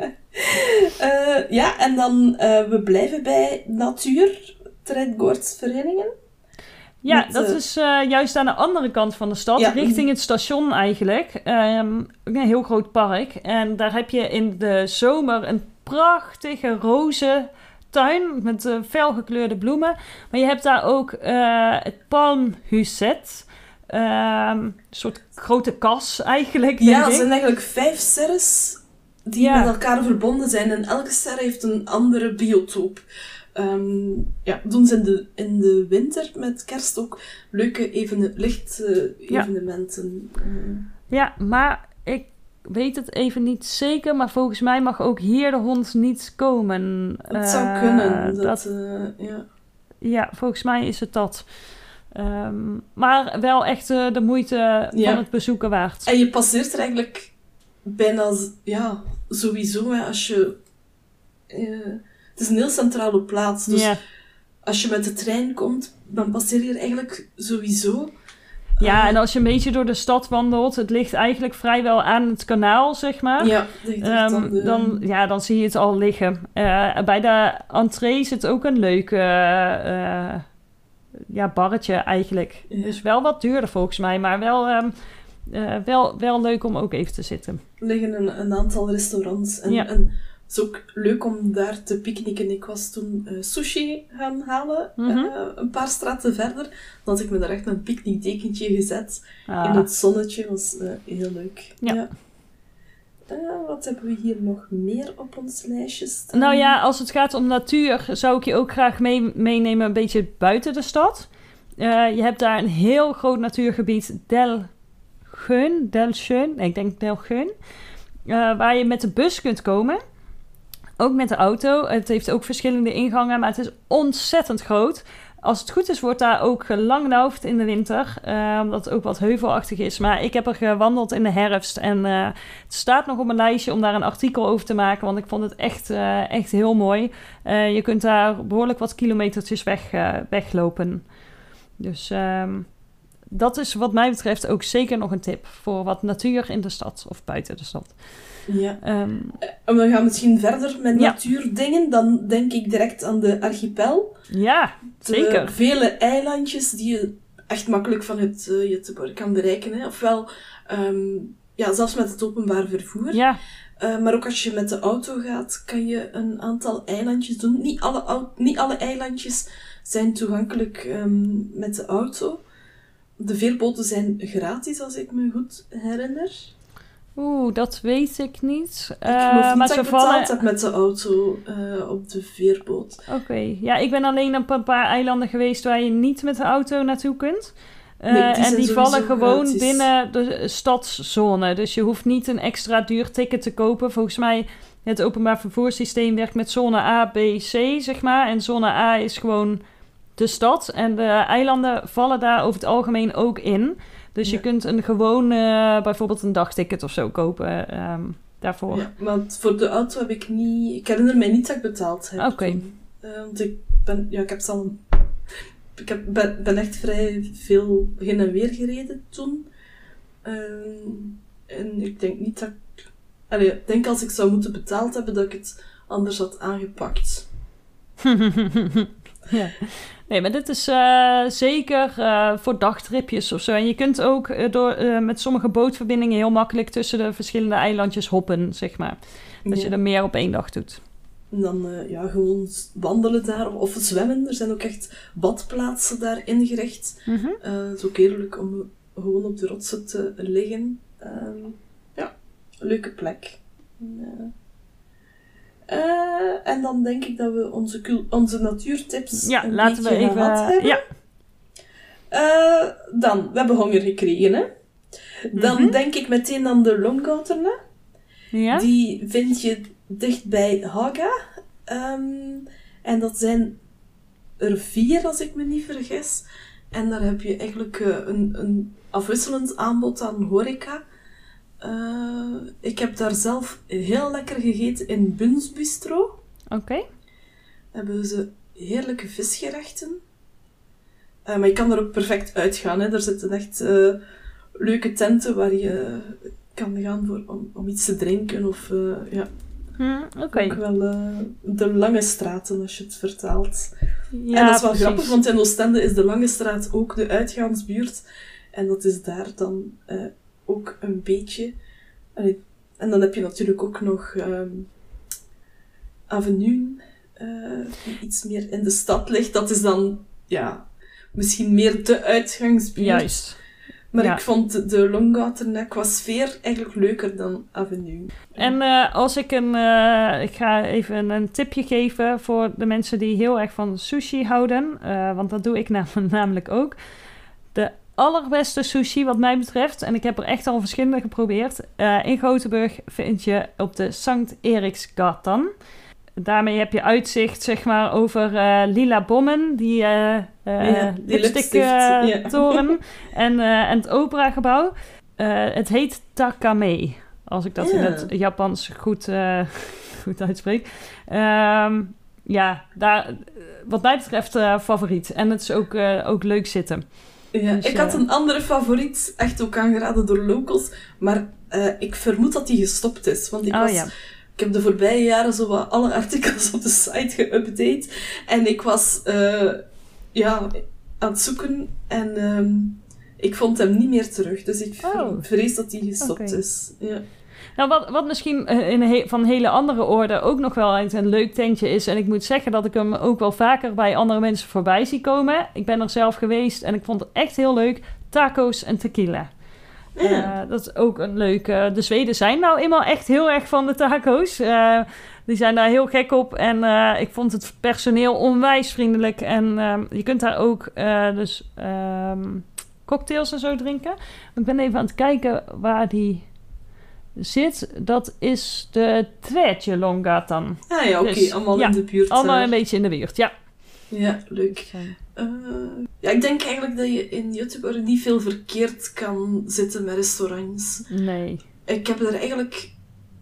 uh, ja, en dan uh, we blijven bij natuur, tredgoordsverenigingen. Ja, Met, dat uh, is uh, juist aan de andere kant van de stad, ja. richting het station eigenlijk. Um, een heel groot park. En daar heb je in de zomer een prachtige roze tuin met uh, felgekleurde bloemen. Maar je hebt daar ook uh, het palmhuset. Um, een soort grote kas eigenlijk. Ja, denk het ik. zijn eigenlijk vijf serres die Ja. met elkaar verbonden zijn. En elke serre heeft een andere biotoop. Um, ja, doen ze in de, in de winter met kerst ook leuke even, licht-evenementen. Uh, ja. Uh. ja, maar ik weet het even niet zeker. Maar volgens mij mag ook hier de hond niet komen. Het uh, zou kunnen. Dat, dat, uh, ja. ja, volgens mij is het dat. Um, maar wel echt uh, de moeite ja. van het bezoeken waard. En je passeert er eigenlijk bijna, ja, sowieso, hè, als je... Uh, het is een heel centrale plaats, dus ja. als je met de trein komt, dan passeer je er eigenlijk sowieso. Ja, uh, en als je een beetje door de stad wandelt, het ligt eigenlijk vrijwel aan het kanaal, zeg maar. Ja, um, dan, de... dan, ja, dan zie je het al liggen. Uh, bij de entree zit ook een leuk uh, uh, ja, barretje eigenlijk. Ja. Dus wel wat duurder volgens mij, maar wel, um, uh, wel, wel leuk om ook even te zitten. Er liggen een, een aantal restaurants en, ja. en het is ook leuk om daar te picknicken. Ik was toen uh, sushi gaan halen, mm-hmm. uh, een paar straten verder. Dan had ik me daar echt een picknickdekentje gezet. Ah. In het zonnetje, was uh, heel leuk. Ja. Ja. Uh, wat hebben we hier nog meer op ons lijstje staan? Nou ja, als het gaat om natuur, zou ik je ook graag mee, meenemen een beetje buiten de stad. Uh, je hebt daar een heel groot natuurgebied, Delgeun, Delgeun, ik denk Delgeun, uh, waar je met de bus kunt komen. Ook met de auto. Het heeft ook verschillende ingangen, maar het is ontzettend groot. Als het goed is, wordt daar ook gelanglaufd in de winter. Uh, omdat het ook wat heuvelachtig is. Maar ik heb er gewandeld in de herfst. En uh, het staat nog op mijn lijstje om daar een artikel over te maken. Want ik vond het echt, uh, echt heel mooi. Uh, je kunt daar behoorlijk wat kilometertjes weg, uh, weglopen. Dus um, dat is wat mij betreft ook zeker nog een tip. Voor wat natuur in de stad of buiten de stad. Ja. Um, en we gaan misschien verder met ja. natuurdingen. Dan denk ik direct aan de archipel. Ja, zeker. De vele eilandjes die je echt makkelijk vanuit uh, Göteborg kan bereiken. Hè. Ofwel, um, ja, zelfs met het openbaar vervoer. Ja. Uh, maar ook als je met de auto gaat, kan je een aantal eilandjes doen. Niet alle, au- niet alle eilandjes zijn toegankelijk um, met de auto. De veerboten zijn gratis, als ik me goed herinner. Oeh, dat weet ik niet. Ik geloof niet uh, maar dat ze ik betaald vallen... heb met de auto uh, op de veerboot. Oké, okay. Ja, ik ben alleen op een paar eilanden geweest waar je niet met de auto naartoe kunt. Uh, nee, die en die vallen gewoon gratis. binnen de stadszone. Dus je hoeft niet een extra duur ticket te kopen. Volgens mij, het openbaar vervoerssysteem werkt met zone A, B, C, zeg maar. En zone A is gewoon de stad. En de eilanden vallen daar over het algemeen ook in. Dus ja. je kunt een gewoon, uh, bijvoorbeeld een dagticket of zo kopen um, daarvoor. Ja, want voor de auto heb ik niet... Ik herinner mij niet dat ik betaald heb. Oké. Okay. Uh, want ik, ben, ja, ik heb het al een Ik heb, ben, ben echt vrij veel heen en weer gereden toen. Um, en ik denk niet dat ik... Allee, ik denk als ik zou moeten betaald hebben, dat ik het anders had aangepakt. Ja. Nee, maar dit is uh, zeker uh, voor dagtripjes of zo. En je kunt ook uh, door, uh, met sommige bootverbindingen heel makkelijk tussen de verschillende eilandjes hoppen, zeg maar. Dat ja. je er meer op één dag doet. En dan uh, ja, gewoon wandelen daar of zwemmen. Er zijn ook echt badplaatsen daar ingericht. Mm-hmm. Uh, het is ook heerlijk om gewoon op de rotsen te liggen. Uh, ja, een leuke plek. Uh, uh, en dan denk ik dat we onze, cul- onze natuurtips ja, een laten beetje we even, gehad hebben. Ja. Uh, dan, we hebben honger gekregen. Hè? Dan mm-hmm. denk ik meteen aan de Longouterna. Ja? Die vind je dicht bij Haga. Um, en dat zijn er vier, als ik me niet vergis. En daar heb je eigenlijk uh, een, een afwisselend aanbod aan horeca. Uh, ik heb daar zelf heel lekker gegeten in Buns Bistro. Oké. Okay. Hebben ze heerlijke visgerechten. Uh, maar je kan er ook perfect uitgaan. Hè. Er zitten echt uh, leuke tenten waar je kan gaan voor, om, om iets te drinken. Of uh, ja... Hmm, okay. Ook wel uh, de Lange Straten, als je het vertaalt. Ja, en dat is wel precies. grappig, want in Oostende is de Lange Straat ook de uitgaansbuurt. En dat is daar dan uh, ook een beetje... Allee, en dan heb je natuurlijk ook nog um, Avenue, uh, die iets meer in de stad ligt. Dat is dan, ja, misschien meer de uitgangsbuurt. Juist. Maar ja. ik vond de Longouterna qua sfeer eigenlijk leuker dan Avenue. En uh, als ik een... Uh, ik ga even een tipje geven voor de mensen die heel erg van sushi houden. Uh, want dat doe ik nam- namelijk ook. De allerbeste sushi wat mij betreft, en ik heb er echt al verschillende geprobeerd. Uh, in Gothenburg vind je op de Sankt Eriksgatan. Daarmee heb je uitzicht, zeg maar, over uh, Lila Bommen, die, uh, uh, ja, die lipstick-toren uh, ja. en, uh, en het operagebouw. Uh, het heet Takame, als ik dat ja. in het Japans goed, uh, goed uitspreek. Um, ja, daar, wat mij betreft uh, favoriet. En het is ook, uh, ook leuk zitten. Ja, dus, ik had uh, een andere favoriet, echt ook aangeraden door locals, maar uh, ik vermoed dat die gestopt is. Want ik oh, was... Ja. Ik heb de voorbije jaren zo wat alle artikels op de site geüpdate. En ik was uh, ja, aan het zoeken en um, ik vond hem niet meer terug. Dus ik oh. vrees dat hij gestopt okay. is. Ja. Nou, wat, wat misschien in he- van hele andere orde ook nog wel een leuk tentje is. En ik moet zeggen dat ik hem ook wel vaker bij andere mensen voorbij zie komen. Ik ben er zelf geweest en ik vond het echt heel leuk. Taco's en tequila. Ja. Uh, dat is ook een leuke... De Zweden zijn nou eenmaal echt heel erg van de taco's. Uh, die zijn daar heel gek op. En uh, ik vond het personeel onwijs vriendelijk. En uh, je kunt daar ook uh, dus um, cocktails en zo drinken. Ik ben even aan het kijken waar die zit. Dat is de Tredje Longatan. Ah ja, oké. Okay. Dus, allemaal ja, in de buurt. Allemaal uh... een beetje in de buurt, ja. Ja, leuk. Uh, ja, ik denk eigenlijk dat je in Göteborg niet veel verkeerd kan zitten met restaurants. Nee. Ik heb er eigenlijk...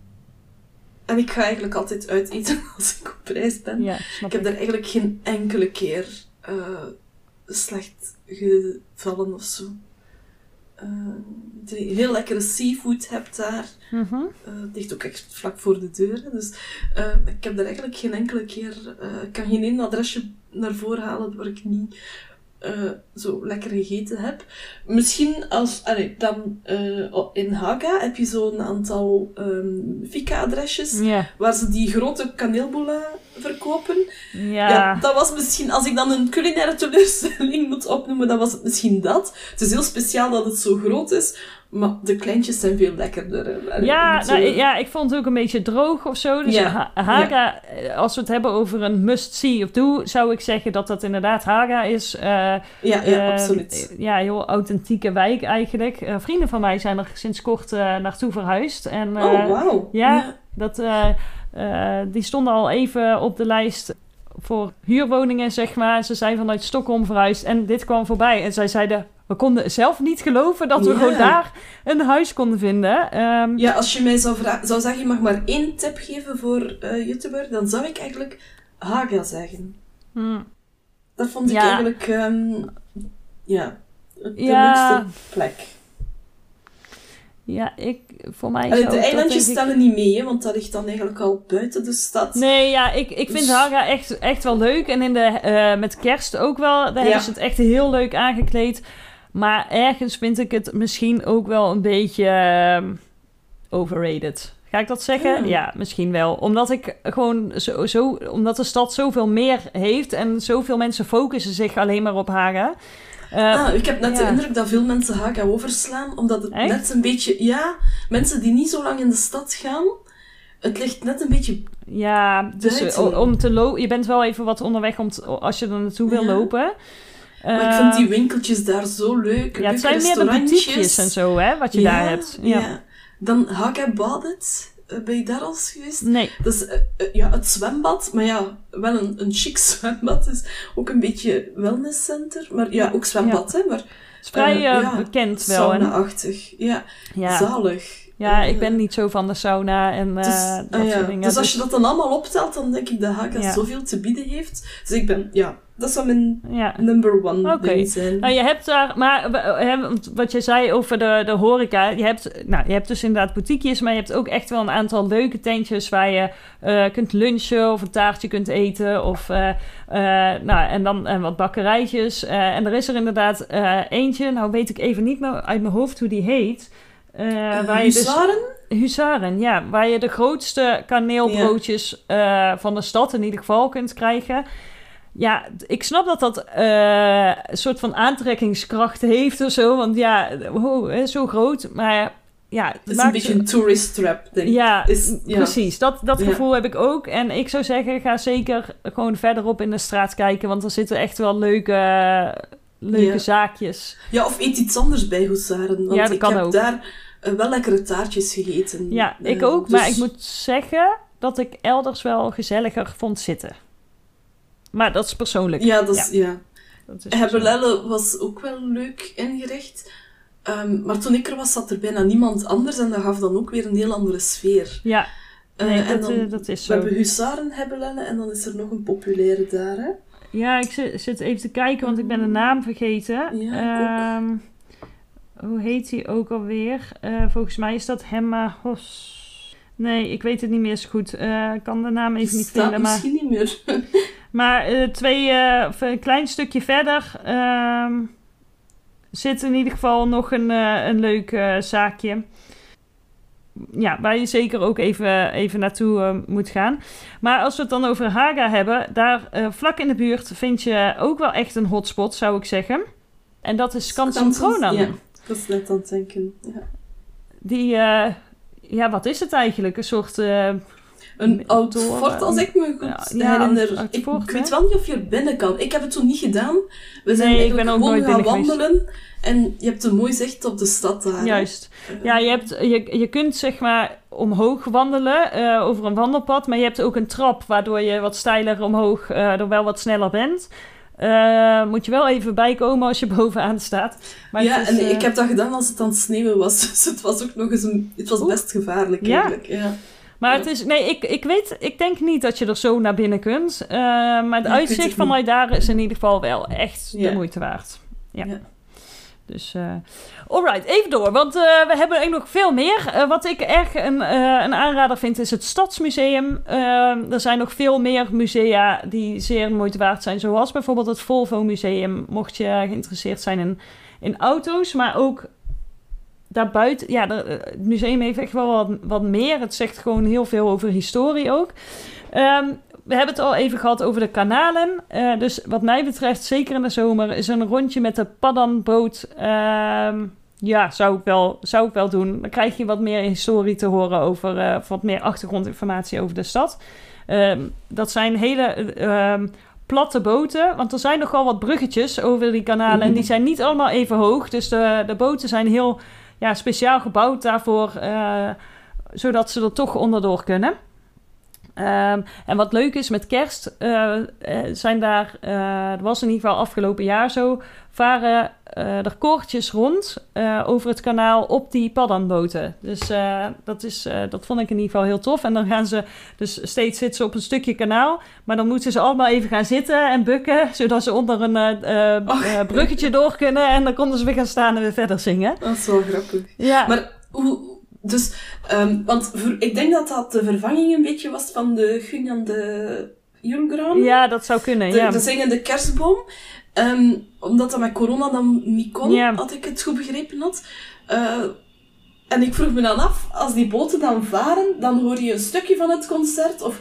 En ik ga eigenlijk altijd uit eten als ik op reis ben. Ja, ik heb er eigenlijk geen enkele keer uh, slecht gevallen of zo. Uh, dat je heel lekkere seafood hebt daar. Mm-hmm. Uh, het ligt ook echt vlak voor de deur. Dus uh, ik heb er eigenlijk geen enkele keer... Uh, ik kan geen één adresje naar voren halen waar ik niet uh, zo lekker gegeten heb. Misschien als... Allee, dan uh, in Haga heb je zo'n aantal um, fika-adresjes Yeah. waar ze die grote kaneelboula verkopen. Ja. ja. Dat was misschien... Als ik dan een culinaire teleurstelling moet opnoemen, dan was het misschien dat. Het is heel speciaal dat het zo groot is, maar de kleintjes zijn veel lekkerder. Allee, ja, zo... nou, ja, ik vond het ook een beetje droog of zo. Dus ja. Haga, ja. als we het hebben over een must-see of do, zou ik zeggen dat dat inderdaad Haga is. Uh, ja, ja uh, absoluut. Ja, heel authentieke wijk eigenlijk. Uh, vrienden van mij zijn er sinds kort uh, naartoe verhuisd. En, uh, oh, wauw. Ja, ja. Dat, uh, uh, die stonden al even op de lijst voor huurwoningen, zeg maar. Ze zijn vanuit Stockholm verhuisd en dit kwam voorbij. En zij zeiden, we konden zelf niet geloven dat we ja. gewoon daar een huis konden vinden. Um, ja, als je mij zou, vra- zou zeggen, je mag maar één tip geven voor uh, YouTuber, dan zou ik eigenlijk Haga zeggen. Hmm. Dat vond ik Ja. eigenlijk... Um, ja, de Ja. leukste plek. Ja, ik, voor mij Allee, zou de dat eilandjes denk ik- stellen niet mee, hè, want dat ligt dan eigenlijk al buiten de stad. Nee, ja, ik, ik vind Dus- Haga echt, echt wel leuk. En in de, eh, met kerst ook wel. Daar Ja. hebben ze het echt heel leuk aangekleed. Maar ergens vind ik het misschien ook wel een beetje ehm, overrated. Ga ik dat zeggen? Hmm. Ja, misschien wel. Omdat ik gewoon zo, zo, omdat de stad zoveel meer heeft en zoveel mensen focussen zich alleen maar op Haga. Eh, Ah, ik heb net ja. de indruk dat veel mensen Haga overslaan, omdat het Echt? net een beetje... Ja, mensen die niet zo lang in de stad gaan, het ligt net een beetje... Ja, dus buiten. eh, om te lopen. Je bent wel even wat onderweg om te- als je er naartoe wil Ja. lopen. Maar ik Eh, vind die winkeltjes daar zo leuk. Ja, het leuke zijn meer de restaurantjes. boutiquejes en zo, hè, wat je Ja, daar hebt. Ja. ja. Dan Haga Badet. Uh, ben je daar al eens geweest? Nee. Dat is uh, uh, ja, het zwembad, maar ja, wel een, een chic zwembad. Dus ook een beetje wellnesscenter. Maar ja, ook zwembad, hè. Maar Het is vrij eh, eh, ja, bekend wel. Hè? sauna-achtig. Ja, Ja. zalig. ja, Eh, ik ben niet zo van de sauna en eh, Dus, dat ah ja, soort dingen. dus als je dat dan allemaal optelt, dan denk ik dat Haga Ja. zoveel te bieden heeft. Dus ik ben, ja, dat zou mijn Ja. number one Oké. ding zijn. Nou, je hebt daar, maar eh, hè, want wat je zei over de, de horeca, je hebt, nou, je hebt dus inderdaad boutiquejes, maar je hebt ook echt wel een aantal leuke tentjes waar je eh, kunt lunchen of een taartje kunt eten of, eh, eh, nou, en dan en wat bakkerijtjes. Eh, en er is er inderdaad eh, eentje, nou weet ik even niet meer uit mijn hoofd hoe die heet. Eh, Uh, waar je dus, Huzaren? Huzaren, ja. Waar je de grootste kaneelbroodjes eh, van de stad in ieder geval kunt krijgen. Ja, ik snap dat dat eh, een soort van aantrekkingskracht heeft of zo. Want ja, oh, hè, zo groot. Maar ja, het Het is een maakt- beetje een tourist trap, denk ik. Ja, Is- ja. precies. Dat, dat Ja. gevoel heb ik ook. En ik zou zeggen, ga zeker gewoon verderop in de straat kijken. Want er zitten echt wel leuke, leuke Ja. zaakjes. Ja, of eet iets anders bij Huzaren. Want Ja, dat ik kan heb ook. daar uh, wel lekkere taartjes gegeten. Ja, ik Uh, ook. dus- Maar ik moet zeggen dat ik elders wel gezelliger vond zitten. Maar dat is persoonlijk. Ja, dat is... Ja. Dat is persoonlijk. Hebelelle was ook wel leuk ingericht. Um, maar toen ik er was, zat er bijna niemand anders. En dat gaf dan ook weer een heel andere sfeer. Ja, Uh, nee, en dat, dan, eh, dat is we zo. hebben Huzaren Hebelelle en dan is er nog een populaire daar, hè. Ja, ik zit, zit even te kijken, want ik ben de naam vergeten. Ja, Ehm, hoe heet die ook alweer? Eh, volgens mij is dat Hemma Hos. Nee, ik weet het niet meer zo goed. Eh, Ik kan de naam even niet Staat vinden. Maar, misschien niet meer. maar eh, twee, eh, of een klein stukje verder ehm, zit in ieder geval nog een, eh, een leuk eh, zaakje. Ja, waar je zeker ook even, even naartoe eh, moet gaan. Maar als we het dan over Haga hebben, daar eh, vlak in de buurt vind je ook wel echt een hotspot, zou ik zeggen. En dat is Skansen Kronan. Ja, dat is net aan het denken. Ja. Die, eh, ja, wat is het eigenlijk? Een soort... eh, Een oud toren. fort, als ik me goed Ja, ja, herinner. oud ik, fort, ik hè? weet wel niet of je er binnen kan. Ik heb het toen niet gedaan. We zijn Nee, ik eigenlijk ben ook gewoon nooit gaan binnen geweest. wandelen. En je hebt een mooi zicht op de stad daar. Juist. Ja, je, hebt, je, je kunt zeg maar omhoog wandelen eh, over een wandelpad. Maar je hebt ook een trap waardoor je wat steiler omhoog uh, er wel wat sneller bent. Uh, moet je wel even bijkomen als je bovenaan staat. Maar ja, het is, en uh, ik heb dat gedaan als het aan het sneeuwen was. Dus het was ook nog eens een... Het was Oeh. best gevaarlijk Ja? eigenlijk. Ja. Maar Ja. het is... Nee, ik, ik weet... Ik denk niet dat je er zo naar binnen kunt. Uh, maar het Ja, ik weet uitzicht het vanuit daar is in ieder geval wel echt Ja. de moeite waard. Ja. Ja. Dus, uh, alright, even door. Want uh, we hebben eigenlijk nog veel meer. Uh, wat ik echt een, uh, een aanrader vind, is het Stadsmuseum. Uh, er zijn nog veel meer musea die zeer moeite waard zijn. Zoals bijvoorbeeld het Volvo Museum, mocht je geïnteresseerd zijn in, in auto's. Maar ook daarbuiten, ja, de, het museum heeft echt wel wat, wat meer. Het zegt gewoon heel veel over historie ook. Um, We hebben het al even gehad over de kanalen. Uh, dus wat mij betreft, zeker in de zomer, is een rondje met de Paddanboot. Uh, ja, zou ik, wel, zou ik wel doen. Dan krijg je wat meer historie te horen over, uh, wat meer achtergrondinformatie over de stad. Uh, dat zijn hele uh, platte boten, want er zijn nogal wat bruggetjes over die kanalen. Mm-hmm. En die zijn niet allemaal even hoog. Dus de, de boten zijn heel ja, speciaal gebouwd daarvoor, uh, zodat ze er toch onderdoor kunnen. Um, en wat leuk is met kerst, uh, uh, zijn daar, uh, dat was in ieder geval afgelopen jaar zo, varen uh, er koortjes rond uh, over het kanaal op die paddanboten. Dus uh, dat, is, uh, dat vond ik in ieder geval heel tof. En dan gaan ze, dus steeds zitten ze op een stukje kanaal, maar dan moeten ze allemaal even gaan zitten en bukken, zodat ze onder een uh, uh, uh, bruggetje door kunnen en dan konden ze weer gaan staan en weer verder zingen. Dat is wel grappig. Ja. Maar hoe... Dus, um, want voor, ik denk dat dat de vervanging een beetje was van de Gunjan de Julgranen. Ja, dat zou kunnen, de, ja. de zingende kerstboom. Um, omdat dat met corona dan niet kon, ja. had ik het goed begrepen had. Uh, en ik vroeg me dan af, als die boten dan varen, dan hoor je een stukje van het concert, of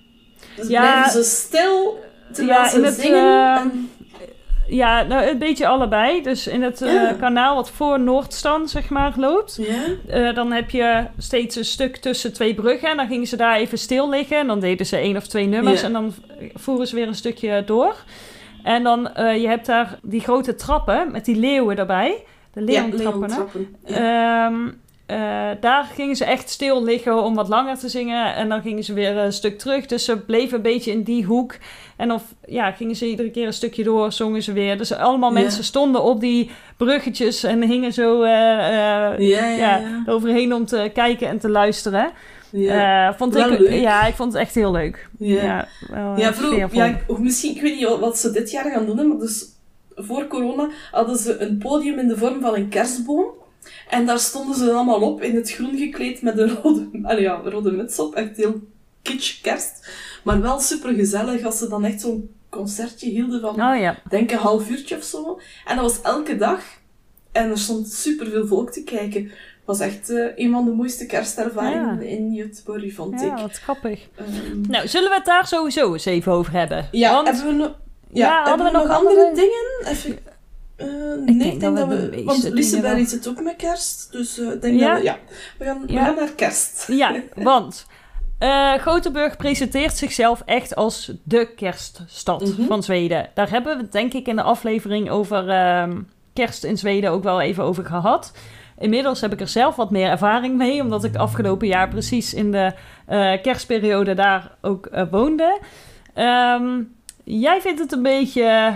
ja, blijven ze stil terwijl ja, ze in het, zingen? Uh... En... Ja, nou, een beetje allebei. Dus in het uh, ja. kanaal wat voor Noordstan, zeg maar, loopt. Ja. Uh, dan heb je steeds een stuk tussen twee bruggen. En dan gingen ze daar even stil liggen. En dan deden ze één of twee nummers. Ja. En dan voeren ze weer een stukje door. En dan, uh, je hebt daar die grote trappen met die leeuwen erbij. De leeuwentrappen, ja, hè? Ja. Um, Uh, daar gingen ze echt stil liggen om wat langer te zingen. En dan gingen ze weer een stuk terug. Dus ze bleven een beetje in die hoek. En dan ja, gingen ze iedere keer een stukje door, zongen ze weer. Dus allemaal mensen ja. stonden op die bruggetjes en hingen zo uh, uh, ja, ja, ja, ja. overheen om te kijken en te luisteren. Ja. Uh, vond wel ik, leuk. Ja, ik vond het echt heel leuk. Ja, ja, wel, ja, vroeg, ja misschien, ik weet niet wat ze dit jaar gaan doen, maar dus voor corona hadden ze een podium in de vorm van een kerstboom. En daar stonden ze allemaal op, in het groen gekleed, met een rode, allee, ja, rode muts op. Echt heel kitsch kerst. Maar wel super gezellig als ze dan echt zo'n concertje hielden van, oh, ja. denk een half uurtje of zo. En dat was elke dag. En er stond super veel volk te kijken. Het was echt uh, een van de mooiste kerstervaringen ja. in Göteborg, vond ja, ik. Ja, wat grappig. Um, nou, zullen we het daar sowieso eens even over hebben? Ja, Want, hebben we, no- ja, ja, hebben we nog andere, andere dingen? Even... Uh, nee, ik denk, denk dat we... we want Liseberg zit ook met kerst. Dus ik uh, denk ja? dat we... Ja, we gaan, we ja. gaan naar kerst. Ja, want... Uh, Gothenburg presenteert zichzelf echt als de kerststad mm-hmm. van Zweden. Daar hebben we het denk ik in de aflevering over uh, kerst in Zweden ook wel even over gehad. Inmiddels heb ik er zelf wat meer ervaring mee, omdat ik afgelopen jaar precies in de uh, kerstperiode daar ook uh, woonde. Um, jij vindt het een beetje...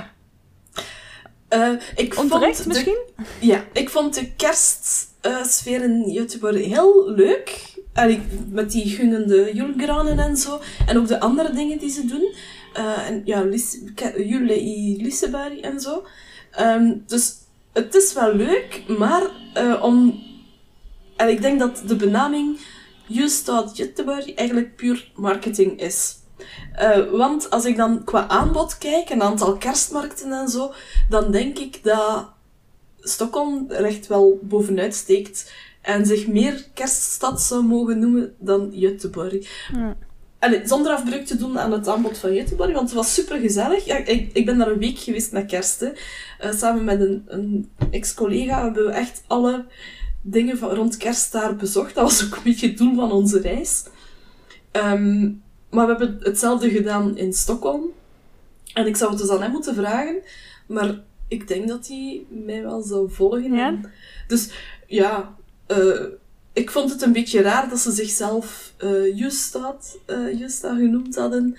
Uh, ik onterecht vond misschien? De, ja, ik vond de kerstsfeer uh, in Göteborg heel leuk. Allee, met die gunnende julgranen en zo. En ook de andere dingen die ze doen. Uh, en ja, Jule i Liseberg en zo. Um, dus het is wel leuk, maar uh, om... En ik denk dat de benaming Ljusstad Göteborg eigenlijk puur marketing is. Uh, want als ik dan qua aanbod kijk, een aantal kerstmarkten en zo, dan denk ik dat Stockholm er echt wel bovenuit steekt en zich meer kerststad zou mogen noemen dan Göteborg. Ja. Allee, zonder afbreuk te doen aan het aanbod van Göteborg, want het was super gezellig. Ja, ik, ik ben daar een week geweest met kerst. Hè. Uh, samen met een, een ex-collega hebben we echt alle dingen van, rond kerst daar bezocht. Dat was ook een beetje het doel van onze reis. Um, Maar we hebben hetzelfde gedaan in Stockholm. En ik zou het dus aan hem moeten vragen. Maar ik denk dat hij mij wel zou volgen. Ja? Dus ja, uh, ik vond het een beetje raar dat ze zichzelf uh, Ljusstad uh, Ljusstad genoemd hadden.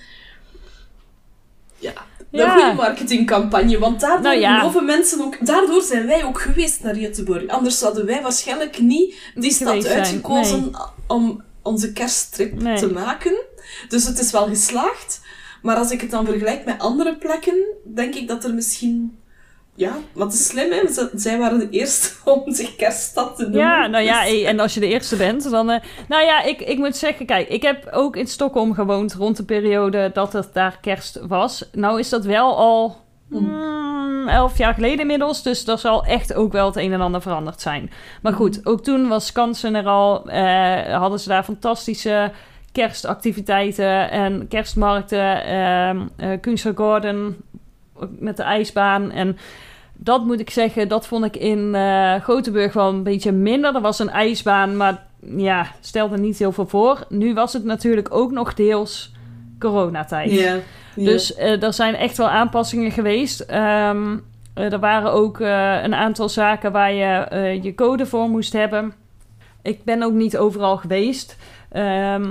Ja, een ja. goede marketingcampagne. Want daardoor nou ja. geloven mensen ook... Daardoor zijn wij ook geweest naar Göteborg. Anders zouden wij waarschijnlijk niet die stad uitgekozen nee. om onze kersttrip nee. te maken. Dus het is wel geslaagd. Maar als ik het dan vergelijk met andere plekken, denk ik dat er misschien... Ja, wat is slim, hè? Zij waren de eerste om zich kerststad te noemen. Ja, nou ja, en als je de eerste bent, dan... Uh, nou ja, ik, ik moet zeggen, kijk, ik heb ook in Stockholm gewoond rond de periode dat het daar kerst was. Nou is dat wel al mm, elf jaar geleden inmiddels, dus er zal echt ook wel het een en ander veranderd zijn. Maar goed, ook toen was Skansen er al, uh, hadden ze daar fantastische kerstactiviteiten en kerstmarkten, uh, uh, Kungsträdgården met de ijsbaan. En dat moet ik zeggen, dat vond ik in uh, Gothenburg wel een beetje minder. Er was een ijsbaan, maar ja, stelde niet heel veel voor. Nu was het natuurlijk ook nog deels coronatijd. Yeah, yeah. Dus uh, er zijn echt wel aanpassingen geweest. Um, uh, er waren ook uh, een aantal zaken waar je uh, je code voor moest hebben. Ik ben ook niet overal geweest. Um,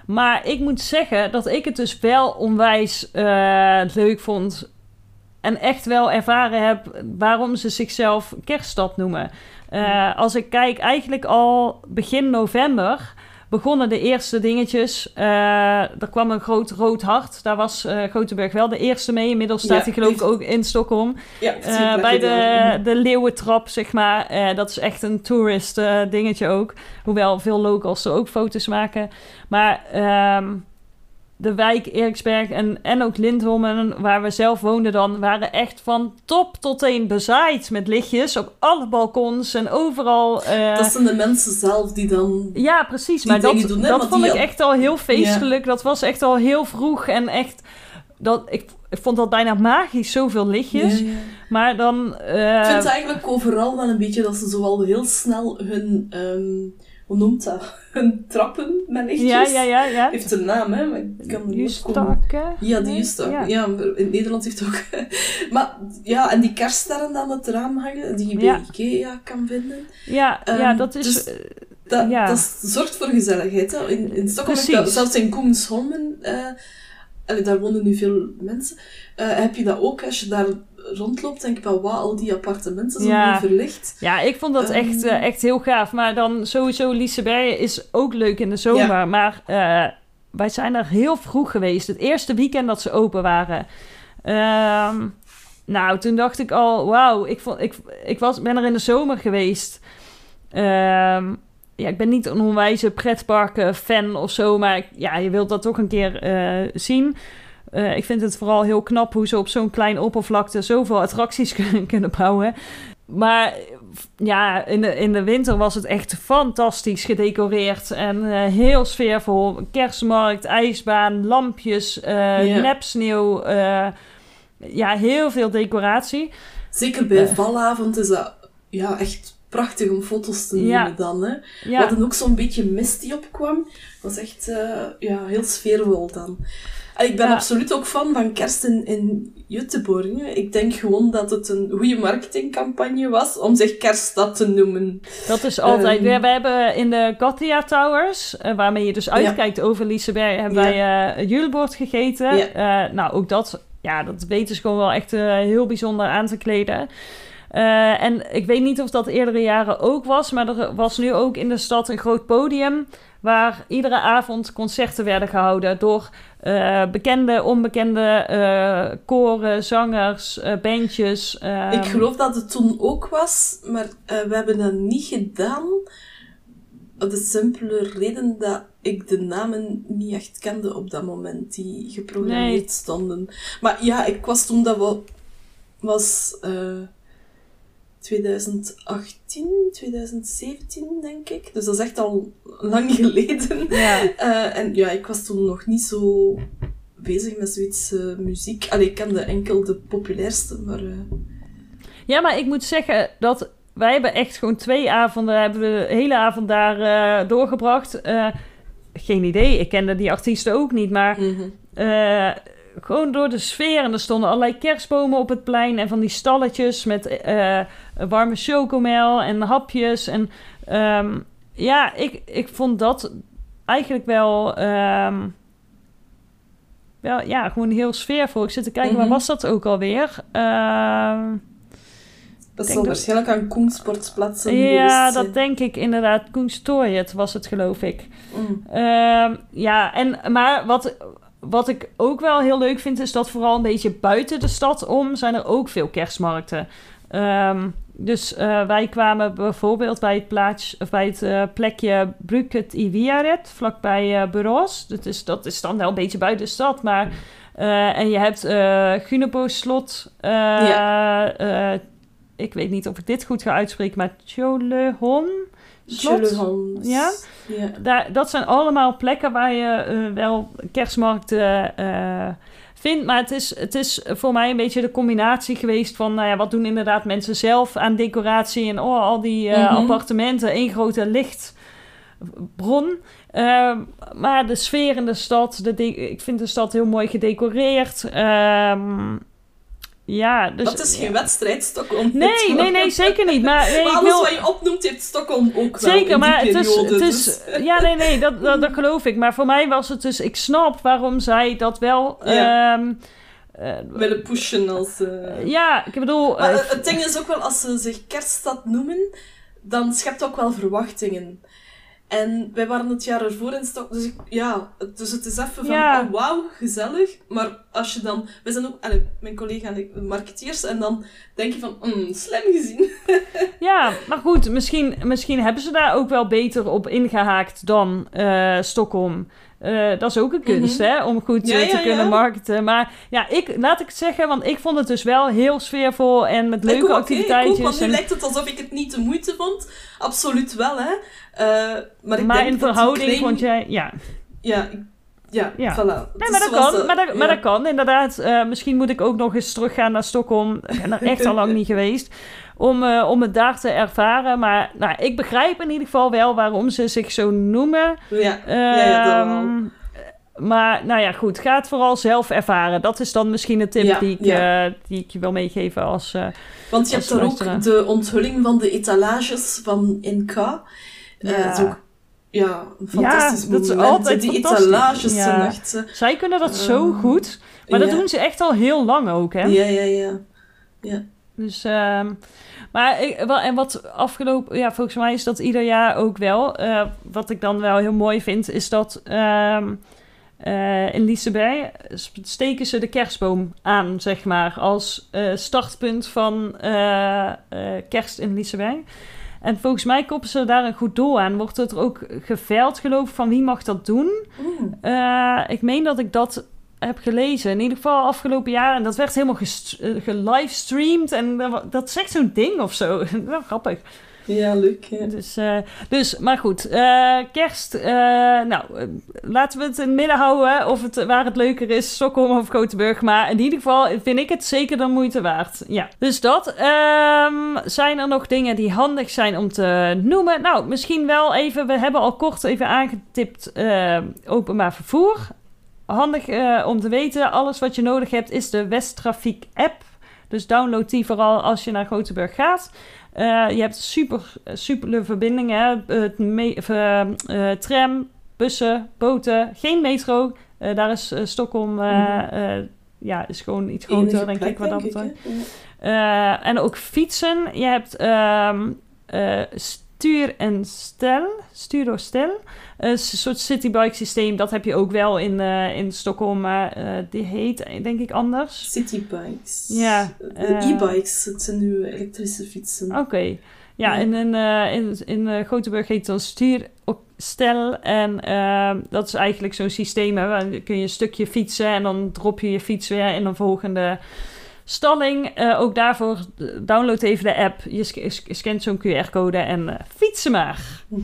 Maar ik moet zeggen dat ik het dus wel onwijs uh, leuk vond. En echt wel ervaren heb waarom ze zichzelf kerststad noemen. Uh, als ik kijk, eigenlijk al begin november begonnen de eerste dingetjes. Uh, er kwam een groot rood hart. Daar was uh, Gothenburg wel de eerste mee. Inmiddels staat ja, hij geloof ik ook in Stockholm. Ja, uh, bij de, de Leeuwentrap, zeg maar. Uh, dat is echt een tourist uh, dingetje ook. Hoewel veel locals er ook foto's maken. Maar um, de wijk Eriksberg en, en ook Lindholmen, waar we zelf woonden dan, waren echt van top tot teen bezaaid met lichtjes op alle balkons en overal. Uh... Dat zijn de mensen zelf die dan. Ja, precies. Maar dat, doen, dat vond ik al... echt al heel feestelijk. Ja. Dat was echt al heel vroeg en echt. Dat, ik, ik vond dat bijna magisch, zoveel lichtjes. Ja, ja. Maar dan. Uh... Ik vind het eigenlijk overal wel een beetje dat ze zowel heel snel hun. Um... Hoe noemt dat? Hun trappen met lichtjes. Ja, ja, ja, ja. Heeft een naam, hè? Maar ik kan Justaken? Ja, die Justaken. Ja. ja, in Nederland heeft het ook. Maar ja, en die kerststerren dan het raam hangen, die je bij ja. Ikea kan vinden. Ja, um, ja dat is... Dus dat, ja. dat zorgt voor gezelligheid. Hè? In, in Stockholm, dat, zelfs in Kungsholmen, uh, daar wonen nu veel mensen, uh, heb je dat ook als je daar rondloopt, denk ik wel, wauw, al die appartementen zijn ja. verlicht. Ja, ik vond dat um, echt, uh, echt heel gaaf. Maar dan sowieso Liseberg is ook leuk in de zomer. Ja. Maar uh, wij zijn er heel vroeg geweest. Het eerste weekend dat ze open waren. Um, nou, toen dacht ik al, wauw, ik, vond, ik, ik was, ben er in de zomer geweest. Um, ja, ik ben niet een onwijze pretparken fan of zo. Maar ik, ja, je wilt dat toch een keer uh, zien. Uh, ik vind het vooral heel knap hoe ze op zo'n klein oppervlakte zoveel attracties kunnen, kunnen bouwen. Maar ja, in de, in de winter was het echt fantastisch gedecoreerd. En uh, heel sfeervol. Kerstmarkt, ijsbaan, lampjes, uh, yeah. nepsneeuw. Uh, ja, heel veel decoratie. Zeker bij uh, valavond is dat ja, echt prachtig om foto's te nemen ja. dan. Hè. Ja. We hadden ook zo'n beetje mist die opkwam. Dat was echt uh, ja, heel sfeervol dan. Ik ben ja. absoluut ook fan van kerst in, in Göteborg. Ik denk gewoon dat het een goede marketingcampagne was om zich kerststad te noemen. Dat is altijd. Um, we, we hebben in de Gothia Towers, uh, waarmee je dus uitkijkt ja. over Liseberg, hebben ja. wij uh, julebord gegeten. Ja. Uh, nou, ook dat, ja, dat weten ze gewoon wel echt uh, heel bijzonder aan te kleden. Uh, en ik weet niet of dat eerdere jaren ook was, maar er was nu ook in de stad een groot podium waar iedere avond concerten werden gehouden door uh, bekende, onbekende uh, koren, zangers, uh, bandjes. Um. Ik geloof dat het toen ook was, maar uh, we hebben dat niet gedaan. Op de simpele reden dat ik de namen niet echt kende op dat moment, die geprogrammeerd nee. stonden. Maar ja, ik was toen dat we, was... Uh, twintig achttien, twintig zeventien, denk ik. Dus dat is echt al lang geleden. Ja. Uh, en ja, ik was toen nog niet zo bezig met Zweedse muziek. Allee, ik kende enkel de populairste, maar... Uh... Ja, maar ik moet zeggen dat wij hebben echt gewoon twee avonden, hebben we de hele avond daar uh, doorgebracht. Uh, geen idee, ik kende die artiesten ook niet, maar... Mm-hmm. Uh, Gewoon door de sfeer. En er stonden allerlei kerstbomen op het plein. En van die stalletjes met uh, warme chocomel en hapjes. En um, ja, ik, ik vond dat eigenlijk wel... Um, wel ja, gewoon heel sfeervol. Ik zit te kijken, mm-hmm. waar was dat ook alweer? Uh, dat zal waarschijnlijk aan Koensportsplatsen Ja, dat denk ik inderdaad. Koenstorjet was het, geloof ik. Mm. Uh, ja, en maar wat... Wat ik ook wel heel leuk vind, is dat vooral een beetje buiten de stad om zijn er ook veel kerstmarkten. Um, dus uh, wij kwamen bijvoorbeeld bij het, plaats, of bij het uh, plekje Bruket i Viaret, vlakbij uh, Borås. Dat is, dat is dan wel een beetje buiten de stad, maar... Uh, en je hebt uh, Gunebo-slot. Uh, ja. uh, ik weet niet of ik dit goed ga uitspreken, maar Tjolehon... Slot. Ja? Ja. Daar, dat zijn allemaal plekken waar je uh, wel kerstmarkten uh, vindt. Maar het is, het is voor mij een beetje de combinatie geweest van... Nou ja, wat doen inderdaad mensen zelf aan decoratie... en oh, al die uh, mm-hmm. appartementen, één grote lichtbron. Uh, maar de sfeer in de stad... De de- ik vind de stad heel mooi gedecoreerd. Uh, Ja, dus... Dat is geen ja. wedstrijd, Stockholm. Nee, nee, nee, zeker niet. Maar, nee, maar ik alles wil... wat je opnoemt heeft Stockholm ook wel Zeker, in die maar het is, periode. het is... Dus. Ja, nee, nee, dat, dat, dat geloof ik. Maar voor mij was het dus... Ik snap waarom zij dat wel... Ja. Um, uh, willen pushen als... Uh... Ja, ik bedoel... Maar uh, het ding is ook wel, als ze zich kerststad noemen, dan schept ook wel verwachtingen. En wij waren het jaar ervoor in Stockholm, dus ik, ja, dus het is even van, ja. oh wauw, gezellig. Maar als je dan, wij zijn ook, allez, mijn collega en ik, marketeers, en dan denk je van, mm, slim gezien. Ja, maar goed, misschien, misschien hebben ze daar ook wel beter op ingehaakt dan uh, Stockholm. Uh, dat is ook een kunst, mm-hmm. hè, om goed ja, uh, te ja, kunnen ja. marketen. Maar ja, ik, laat ik het zeggen, want ik vond het dus wel heel sfeervol en met leuke ik ook, activiteitjes. Ik ook, want nu en... lijkt het alsof ik het niet de moeite vond. Absoluut wel, hè. Uh, maar ik maar denk in dat verhouding klein... vond jij, ja... Ja, ja, ja. voilà. Nee, maar dat kan, de, maar, dat, ja. maar dat kan, inderdaad. Uh, misschien moet ik ook nog eens teruggaan naar Stockholm. Ik ben er echt al lang niet geweest. Om, uh, om het daar te ervaren. Maar nou, ik begrijp in ieder geval wel waarom ze zich zo noemen. Ja, uh, ja, ja, dat wel. Maar nou ja, goed. Ga het vooral zelf ervaren. Dat is dan misschien een tip ja, die, ik, ja. uh, die ik je wil meegeven als uh, Want je als hebt daar ook de onthulling van de etalages van N K. Uh, ja. Dat is ook ja, een fantastisch ja, dat is moment. altijd die etalages ja. zijn echt... Uh, Zij kunnen dat uh, zo goed. Maar ja. dat doen ze echt al heel lang ook, hè? Ja, ja, ja. ja. Dus... Um, Maar ik, wel, en wat afgelopen... Ja, volgens mij is dat ieder jaar ook wel. Uh, wat ik dan wel heel mooi vind, is dat... Um, uh, in Liseberg steken ze de kerstboom aan, zeg maar. Als uh, startpunt van uh, uh, kerst in Liseberg. En volgens mij koppelen ze daar een goed doel aan. Wordt het er ook geveild, geloof ik, van wie mag dat doen? Uh, ik meen dat ik dat... heb gelezen. In ieder geval afgelopen jaar. En dat werd helemaal gest- uh, gelivestreamd. En uh, dat is echt zo'n ding of zo. Wel grappig. Ja, leuk. Ja. Dus, uh, dus, maar goed. Uh, kerst. Uh, nou, uh, laten we het in het midden houden. Of het, waar het leuker is. Stockholm of Gothenburg. Maar in ieder geval vind ik het zeker de moeite waard. Ja. Dus dat. Um, zijn er nog dingen die handig zijn om te noemen? Nou, misschien wel even. We hebben al kort even aangetipt. Uh, openbaar vervoer. Handig uh, om te weten, alles wat je nodig hebt is de Westtrafiek app. Dus download die vooral als je naar Gothenburg gaat. Uh, je hebt super, super verbindingen. Uh, me- uh, uh, tram, bussen, boten, geen metro. Uh, daar is uh, Stockholm uh, uh, ja, is gewoon iets groter, Enige denk plek, ik. Wat dat betreft. Uh, en ook fietsen. Je hebt um, uh, stuur en stel. Stuur door stel. Uh, een soort citybike systeem, dat heb je ook wel in, uh, in Stockholm, maar uh, die heet denk ik anders. Citybikes. Ja. Uh, uh, e-bikes, het zijn nu elektrische fietsen. Oké. Okay. Ja, ja, en in, uh, in, in uh, Gothenburg heet het dan stuurstel. En uh, dat is eigenlijk zo'n systeem, hè, waar kun je een stukje fietsen en dan drop je je fiets weer in een volgende stalling. Uh, ook daarvoor download even de app. Je sc- scant zo'n Q R-code en uh, fietsen maar. Hm.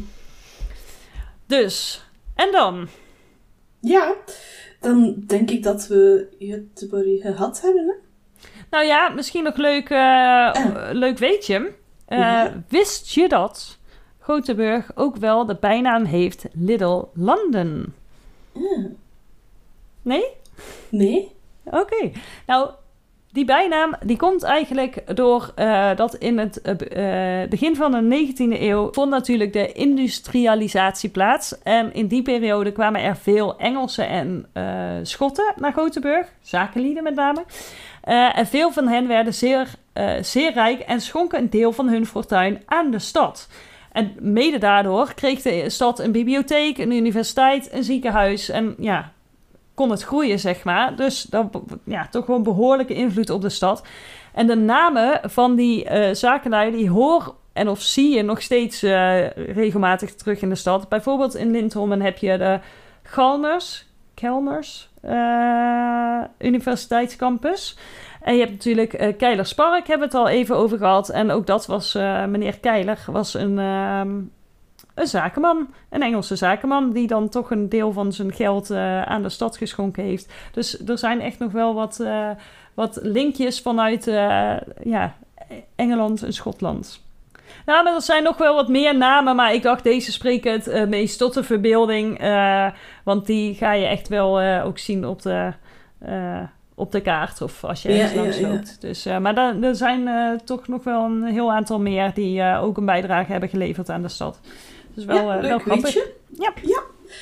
Dus, en dan? Ja, dan denk ik dat we Göteborg gehad hebben, hè? Nou ja, misschien nog leuk, uh, uh. leuk weetje. Uh, ja. Wist je dat Gothenburg ook wel de bijnaam heeft Little London? Uh. Nee? Nee. Oké. Okay. Nou... Die bijnaam die komt eigenlijk door uh, dat in het uh, begin van de negentiende eeuw vond natuurlijk de industrialisatie plaats. En in die periode kwamen er veel Engelsen en uh, Schotten naar Gothenburg, zakenlieden met name. Uh, en veel van hen werden zeer, uh, zeer rijk en schonken een deel van hun fortuin aan de stad. En mede daardoor kreeg de stad een bibliotheek, een universiteit, een ziekenhuis en ja... kon het groeien, zeg maar. Dus dat, ja, toch wel een behoorlijke invloed op de stad. En de namen van die uh, zakenlui, die hoor en of zie je nog steeds uh, regelmatig terug in de stad. Bijvoorbeeld in Lindholmen heb je de Chalmers, Chalmers uh, Universiteitscampus. En je hebt natuurlijk uh, Keilerspark, hebben we het al even over gehad. En ook dat was, uh, meneer Keiler was een... Uh, Een zakenman, een Engelse zakenman... die dan toch een deel van zijn geld uh, aan de stad geschonken heeft. Dus er zijn echt nog wel wat, uh, wat linkjes vanuit uh, ja, Engeland en Schotland. Nou, maar er zijn nog wel wat meer namen... maar ik dacht, deze spreken het uh, meest tot de verbeelding. Uh, want die ga je echt wel uh, ook zien op de, uh, op de kaart of als je Ja, ergens ja, langs ja. loopt. Dus, uh, maar da- er zijn uh, toch nog wel een heel aantal meer die uh, ook een bijdrage hebben geleverd aan de stad. Dus wel, ja, uh, leuk, wel grappig. weet je? Ja. Ja.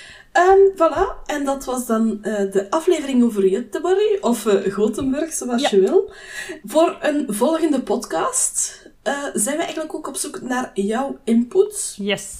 Um, voilà, en dat was dan uh, de aflevering over Göteborg, of uh, Gothenburg, zoals Ja. je wil. Voor een volgende podcast uh, zijn we eigenlijk ook op zoek naar jouw input. Yes.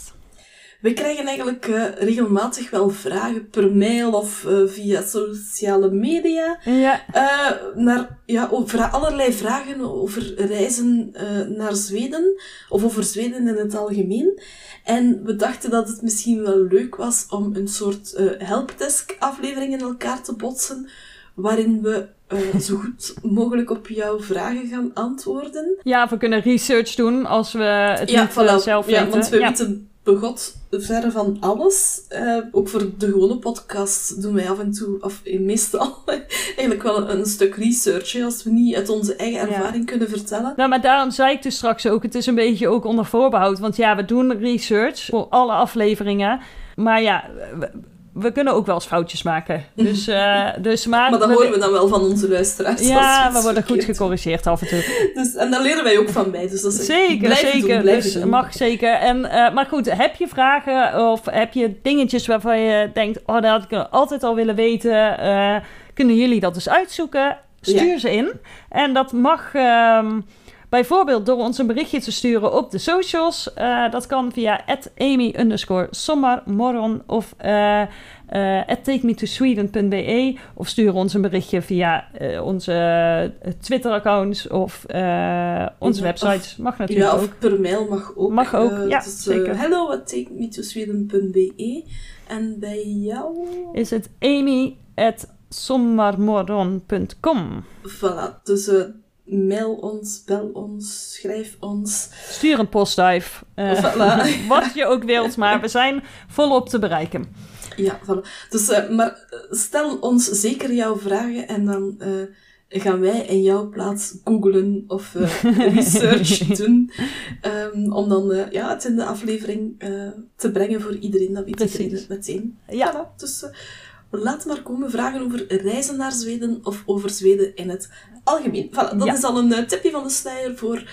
We krijgen eigenlijk uh, regelmatig wel vragen per mail of uh, via sociale media. Ja. Uh, naar, ja, over allerlei vragen over reizen uh, naar Zweden, of over Zweden in het algemeen. En we dachten dat het misschien wel leuk was om een soort uh, helpdesk aflevering in elkaar te botsen, waarin we uh, zo goed mogelijk op jouw vragen gaan antwoorden. Ja, we kunnen research doen als we het Ja, niet voilà. uh, zelf Ja, weten. want we ja. weten begot verre van alles. Uh, ook voor de gewone podcast doen wij af en toe, of meestal, eigenlijk wel een, een stuk research, hè, als we niet uit onze eigen ervaring ja. kunnen vertellen. Nou, maar daarom zei ik dus straks ook, het is een beetje ook onder voorbehoud. Want ja, we doen research voor alle afleveringen. Maar ja, we, we kunnen ook wel eens foutjes maken. Dus, uh, dus maar, maar dat we, horen we dan wel van onze luisteraars. Ja, we we worden verkeerd. goed gecorrigeerd af en toe. Dus, en daar leren wij ook van bij. Dus dat is zeker, zeker. Doen, dus doen. mag zeker. En, uh, maar goed, heb je vragen of heb je dingetjes waarvan je denkt, oh, dat had ik altijd al willen weten. Uh, kunnen jullie dat dus uitzoeken? Stuur ja. ze in. En dat mag... Um, bijvoorbeeld door ons een berichtje te sturen op de socials. Uh, dat kan via at amy underscore sommarmorgon of uh, uh, at takemetosweden punt be. Of stuur ons een berichtje via uh, onze uh, Twitter-accounts of uh, onze ja, websites. Mag natuurlijk ja, ook. Of per mail mag ook. Mag ook, uh, ja, dus, zeker. Uh, hello at takemetosweden punt be. En bij jou? Is het amy at sommarmorgon punt com. Voilà, dus... Uh, mail ons, bel ons, schrijf ons. Stuur een postduif. Uh, voilà. Wat je ook wilt, maar we zijn volop te bereiken. Ja, voilà. Dus, uh, maar stel ons zeker jouw vragen en dan uh, gaan wij in jouw plaats googlen of uh, research doen. Um, om dan uh, ja, het in de aflevering uh, te brengen voor iedereen. Dat weet iedereen het meteen. Ja. Voilà. Dus... Uh, laat maar komen vragen over reizen naar Zweden of over Zweden in het algemeen. Voilà, dat ja. is al een uh, tipje van de sluier voor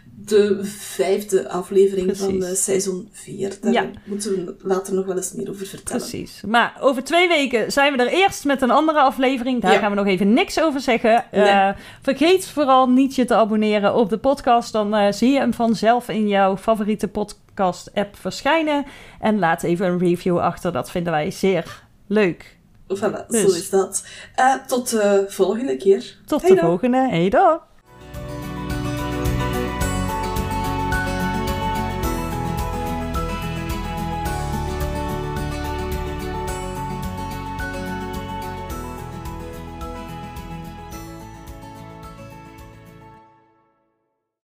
de vijfde aflevering Precies. van uh, seizoen vier. Daar ja. moeten we later nog wel eens meer over vertellen. Precies. Maar over twee weken zijn we er eerst met een andere aflevering. Daar ja. gaan we nog even niks over zeggen. Nee. Uh, vergeet vooral niet je te abonneren op de podcast. Dan uh, zie je hem vanzelf in jouw favoriete podcast-app verschijnen. En laat even een review achter. Dat vinden wij zeer leuk. Voilà, dus. Zo is dat. Uh, tot de volgende keer. Tot hey de dan. volgende. Hey dan.